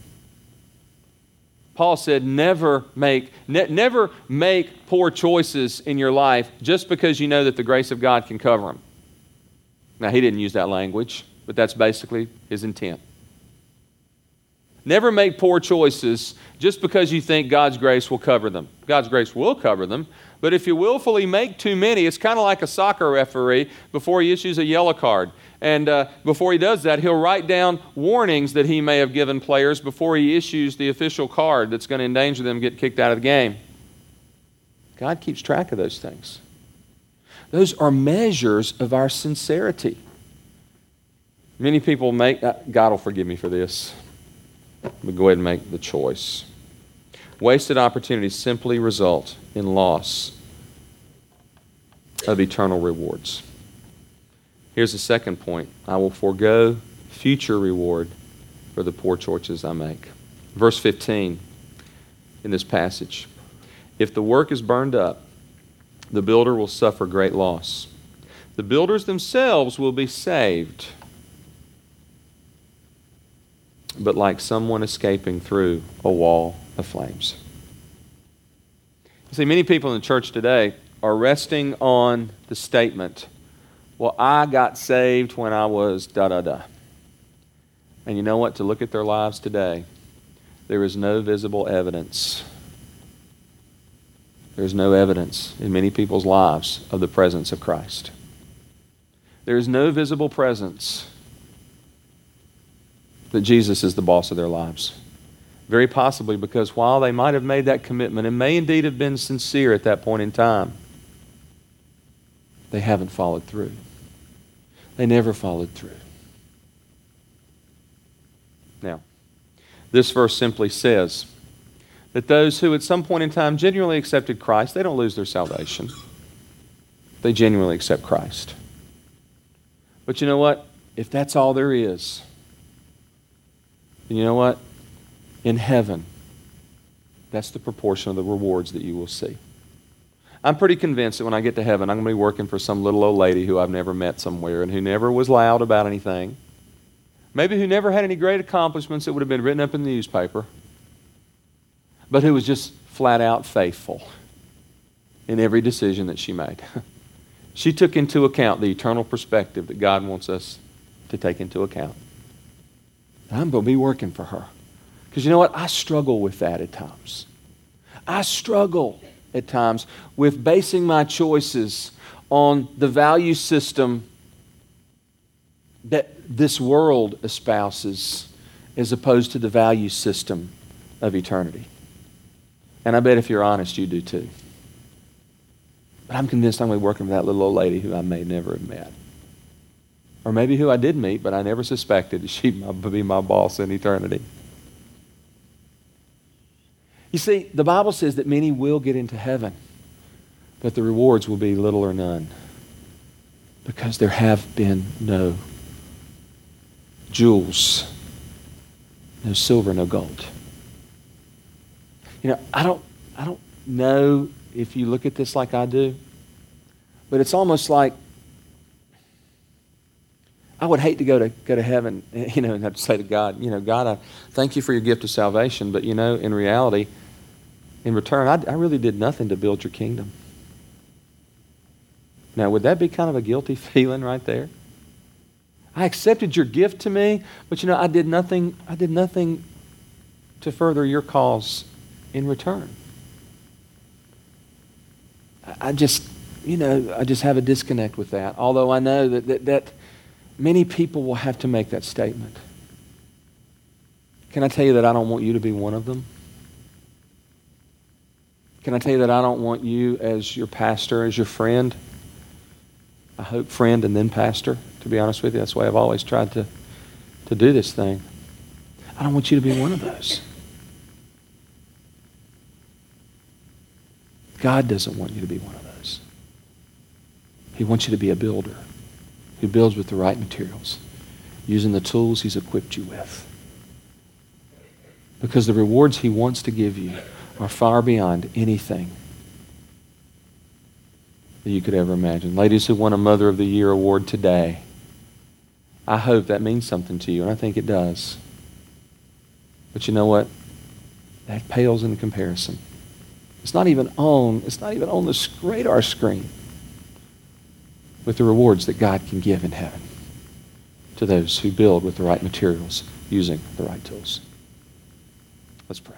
Paul said, never make poor choices in your life just because you know that the grace of God can cover them. Now, he didn't use that language, but that's basically his intent. Never make poor choices just because you think God's grace will cover them. God's grace will cover them, but if you willfully make too many, it's kind of like a soccer referee before he issues a yellow card. And before he does that, he'll write down warnings that he may have given players before he issues the official card that's going to endanger them getting kicked out of the game. God keeps track of those things. Those are measures of our sincerity. Many people make, God will forgive me for this, but go ahead and make the choice. Wasted opportunities simply result in loss of eternal rewards. Here's the second point. I will forego future reward for the poor choices I make. Verse 15 in this passage. If the work is burned up, the builder will suffer great loss. The builders themselves will be saved, but like someone escaping through a wall of flames. You see, many people in the church today are resting on the statement, well, I got saved when I was da-da-da. And you know what? To look at their lives today, there is no visible evidence. There's no evidence in many people's lives of the presence of Christ. There is no visible presence that Jesus is the boss of their lives. Very possibly because while they might have made that commitment and may indeed have been sincere at that point in time, they haven't followed through. They never followed through. Now, this verse simply says that those who at some point in time genuinely accepted Christ, they don't lose their salvation. They genuinely accept Christ. But you know what? If that's all there is, then you know what? In heaven, that's the proportion of the rewards that you will see. I'm pretty convinced that when I get to heaven, I'm going to be working for some little old lady who I've never met somewhere and who never was loud about anything. Maybe who never had any great accomplishments that would have been written up in the newspaper, but who was just flat out faithful in every decision that she made. She took into account the eternal perspective that God wants us to take into account. I'm going to be working for her. Because you know what? I struggle with that at times. I struggle at times with basing my choices on the value system that this world espouses as opposed to the value system of eternity. And I bet if you're honest, you do too. But I'm convinced I'm going to be working with that little old lady who I may never have met. Or maybe who I did meet, but I never suspected she'd be my boss in eternity. You see, the Bible says that many will get into heaven, but the rewards will be little or none because there have been no jewels, no silver, no gold. You know, I don't know if you look at this like I do, but it's almost like I would hate to go to heaven, you know, and have to say to God, you know, God, I thank you for your gift of salvation, but you know, in reality, in return, I really did nothing to build your kingdom. Now, would that be kind of a guilty feeling right there? I accepted your gift to me, but you know, I did nothing to further your cause in return. I just have a disconnect with that. Although I know that many people will have to make that statement. Can I tell you that I don't want you to be one of them? Can I tell you that I don't want you as your pastor, as your friend? I hope friend and then pastor, to be honest with you. That's the way I've always tried to do this thing. I don't want you to be one of those. God doesn't want you to be one of those. He wants you to be a builder who builds with the right materials, using the tools He's equipped you with. Because the rewards He wants to give you are far beyond anything that you could ever imagine. Ladies who won a Mother of the Year award today, I hope that means something to you, and I think it does. But you know what? That pales in comparison. It's not even on the radar screen with the rewards that God can give in heaven to those who build with the right materials using the right tools. Let's pray.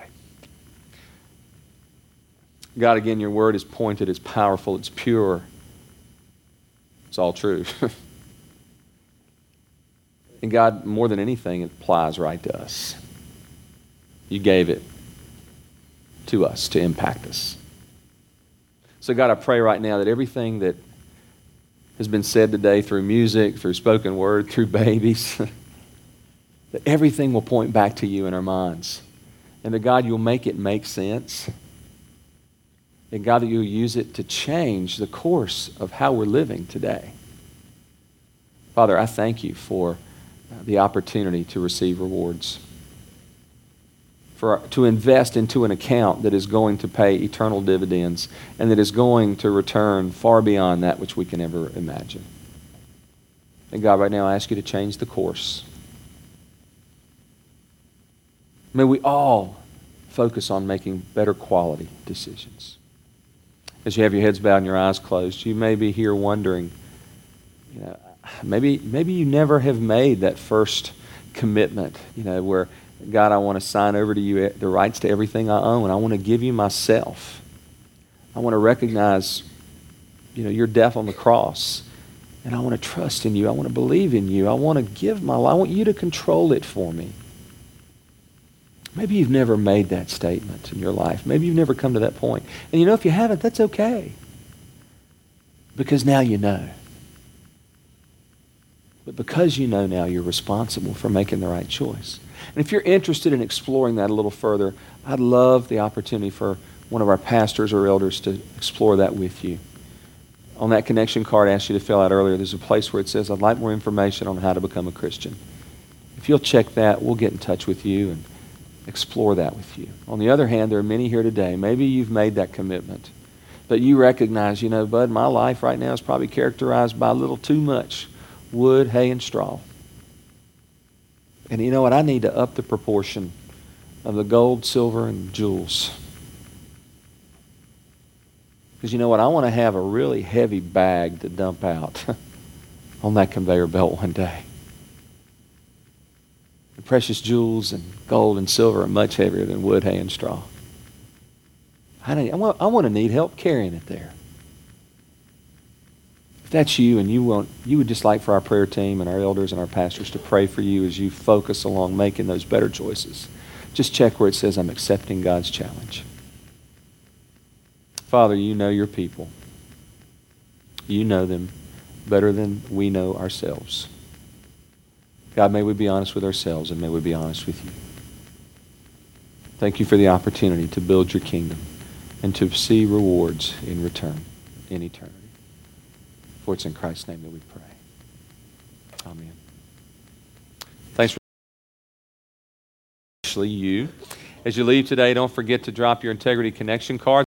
God, again, your word is pointed, it's powerful, it's pure. It's all true. And God, more than anything, it applies right to us. You gave it to us to impact us. So God, I pray right now that everything that has been said today through music, through spoken word, through babies, that everything will point back to you in our minds. And that God, you'll make it make sense. And God, that you'll use it to change the course of how we're living today. Father, I thank you for the opportunity to receive rewards, to invest into an account that is going to pay eternal dividends and that is going to return far beyond that which we can ever imagine. And God, right now I ask you to change the course. May we all focus on making better quality decisions. As you have your heads bowed and your eyes closed, you may be here wondering, you know, maybe you never have made that first commitment, you know, where, God, I want to sign over to you the rights to everything I own. I want to give you myself. I want to recognize, you know, your death on the cross. And I want to trust in you. I want to believe in you. I want to give my life. I want you to control it for me. Maybe you've never made that statement in your life. Maybe you've never come to that point. And you know, if you haven't, that's okay. Because now you know. But because you know now, you're responsible for making the right choice. And if you're interested in exploring that a little further, I'd love the opportunity for one of our pastors or elders to explore that with you. On that connection card I asked you to fill out earlier, there's a place where it says, I'd like more information on how to become a Christian. If you'll check that, we'll get in touch with you and explore that with you. On the other hand, there are many here today. Maybe you've made that commitment, but you recognize, you know, Bud, my life right now is probably characterized by a little too much wood, hay, and straw. And you know what? I need to up the proportion of the gold, silver, and jewels. Because you know what? I want to have a really heavy bag to dump out on that conveyor belt one day. The precious jewels and gold and silver are much heavier than wood, hay, and straw. I want to need help carrying it there. If that's you and you would just like for our prayer team and our elders and our pastors to pray for you as you focus along making those better choices, just check where it says, I'm accepting God's challenge. Father, you know your people. You know them better than we know ourselves. God, may we be honest with ourselves and may we be honest with you. Thank you for the opportunity to build your kingdom and to see rewards in return in eternity. For it's in Christ's name that we pray. Amen. Thanks for you. As you leave today, don't forget to drop your Integrity Connection card.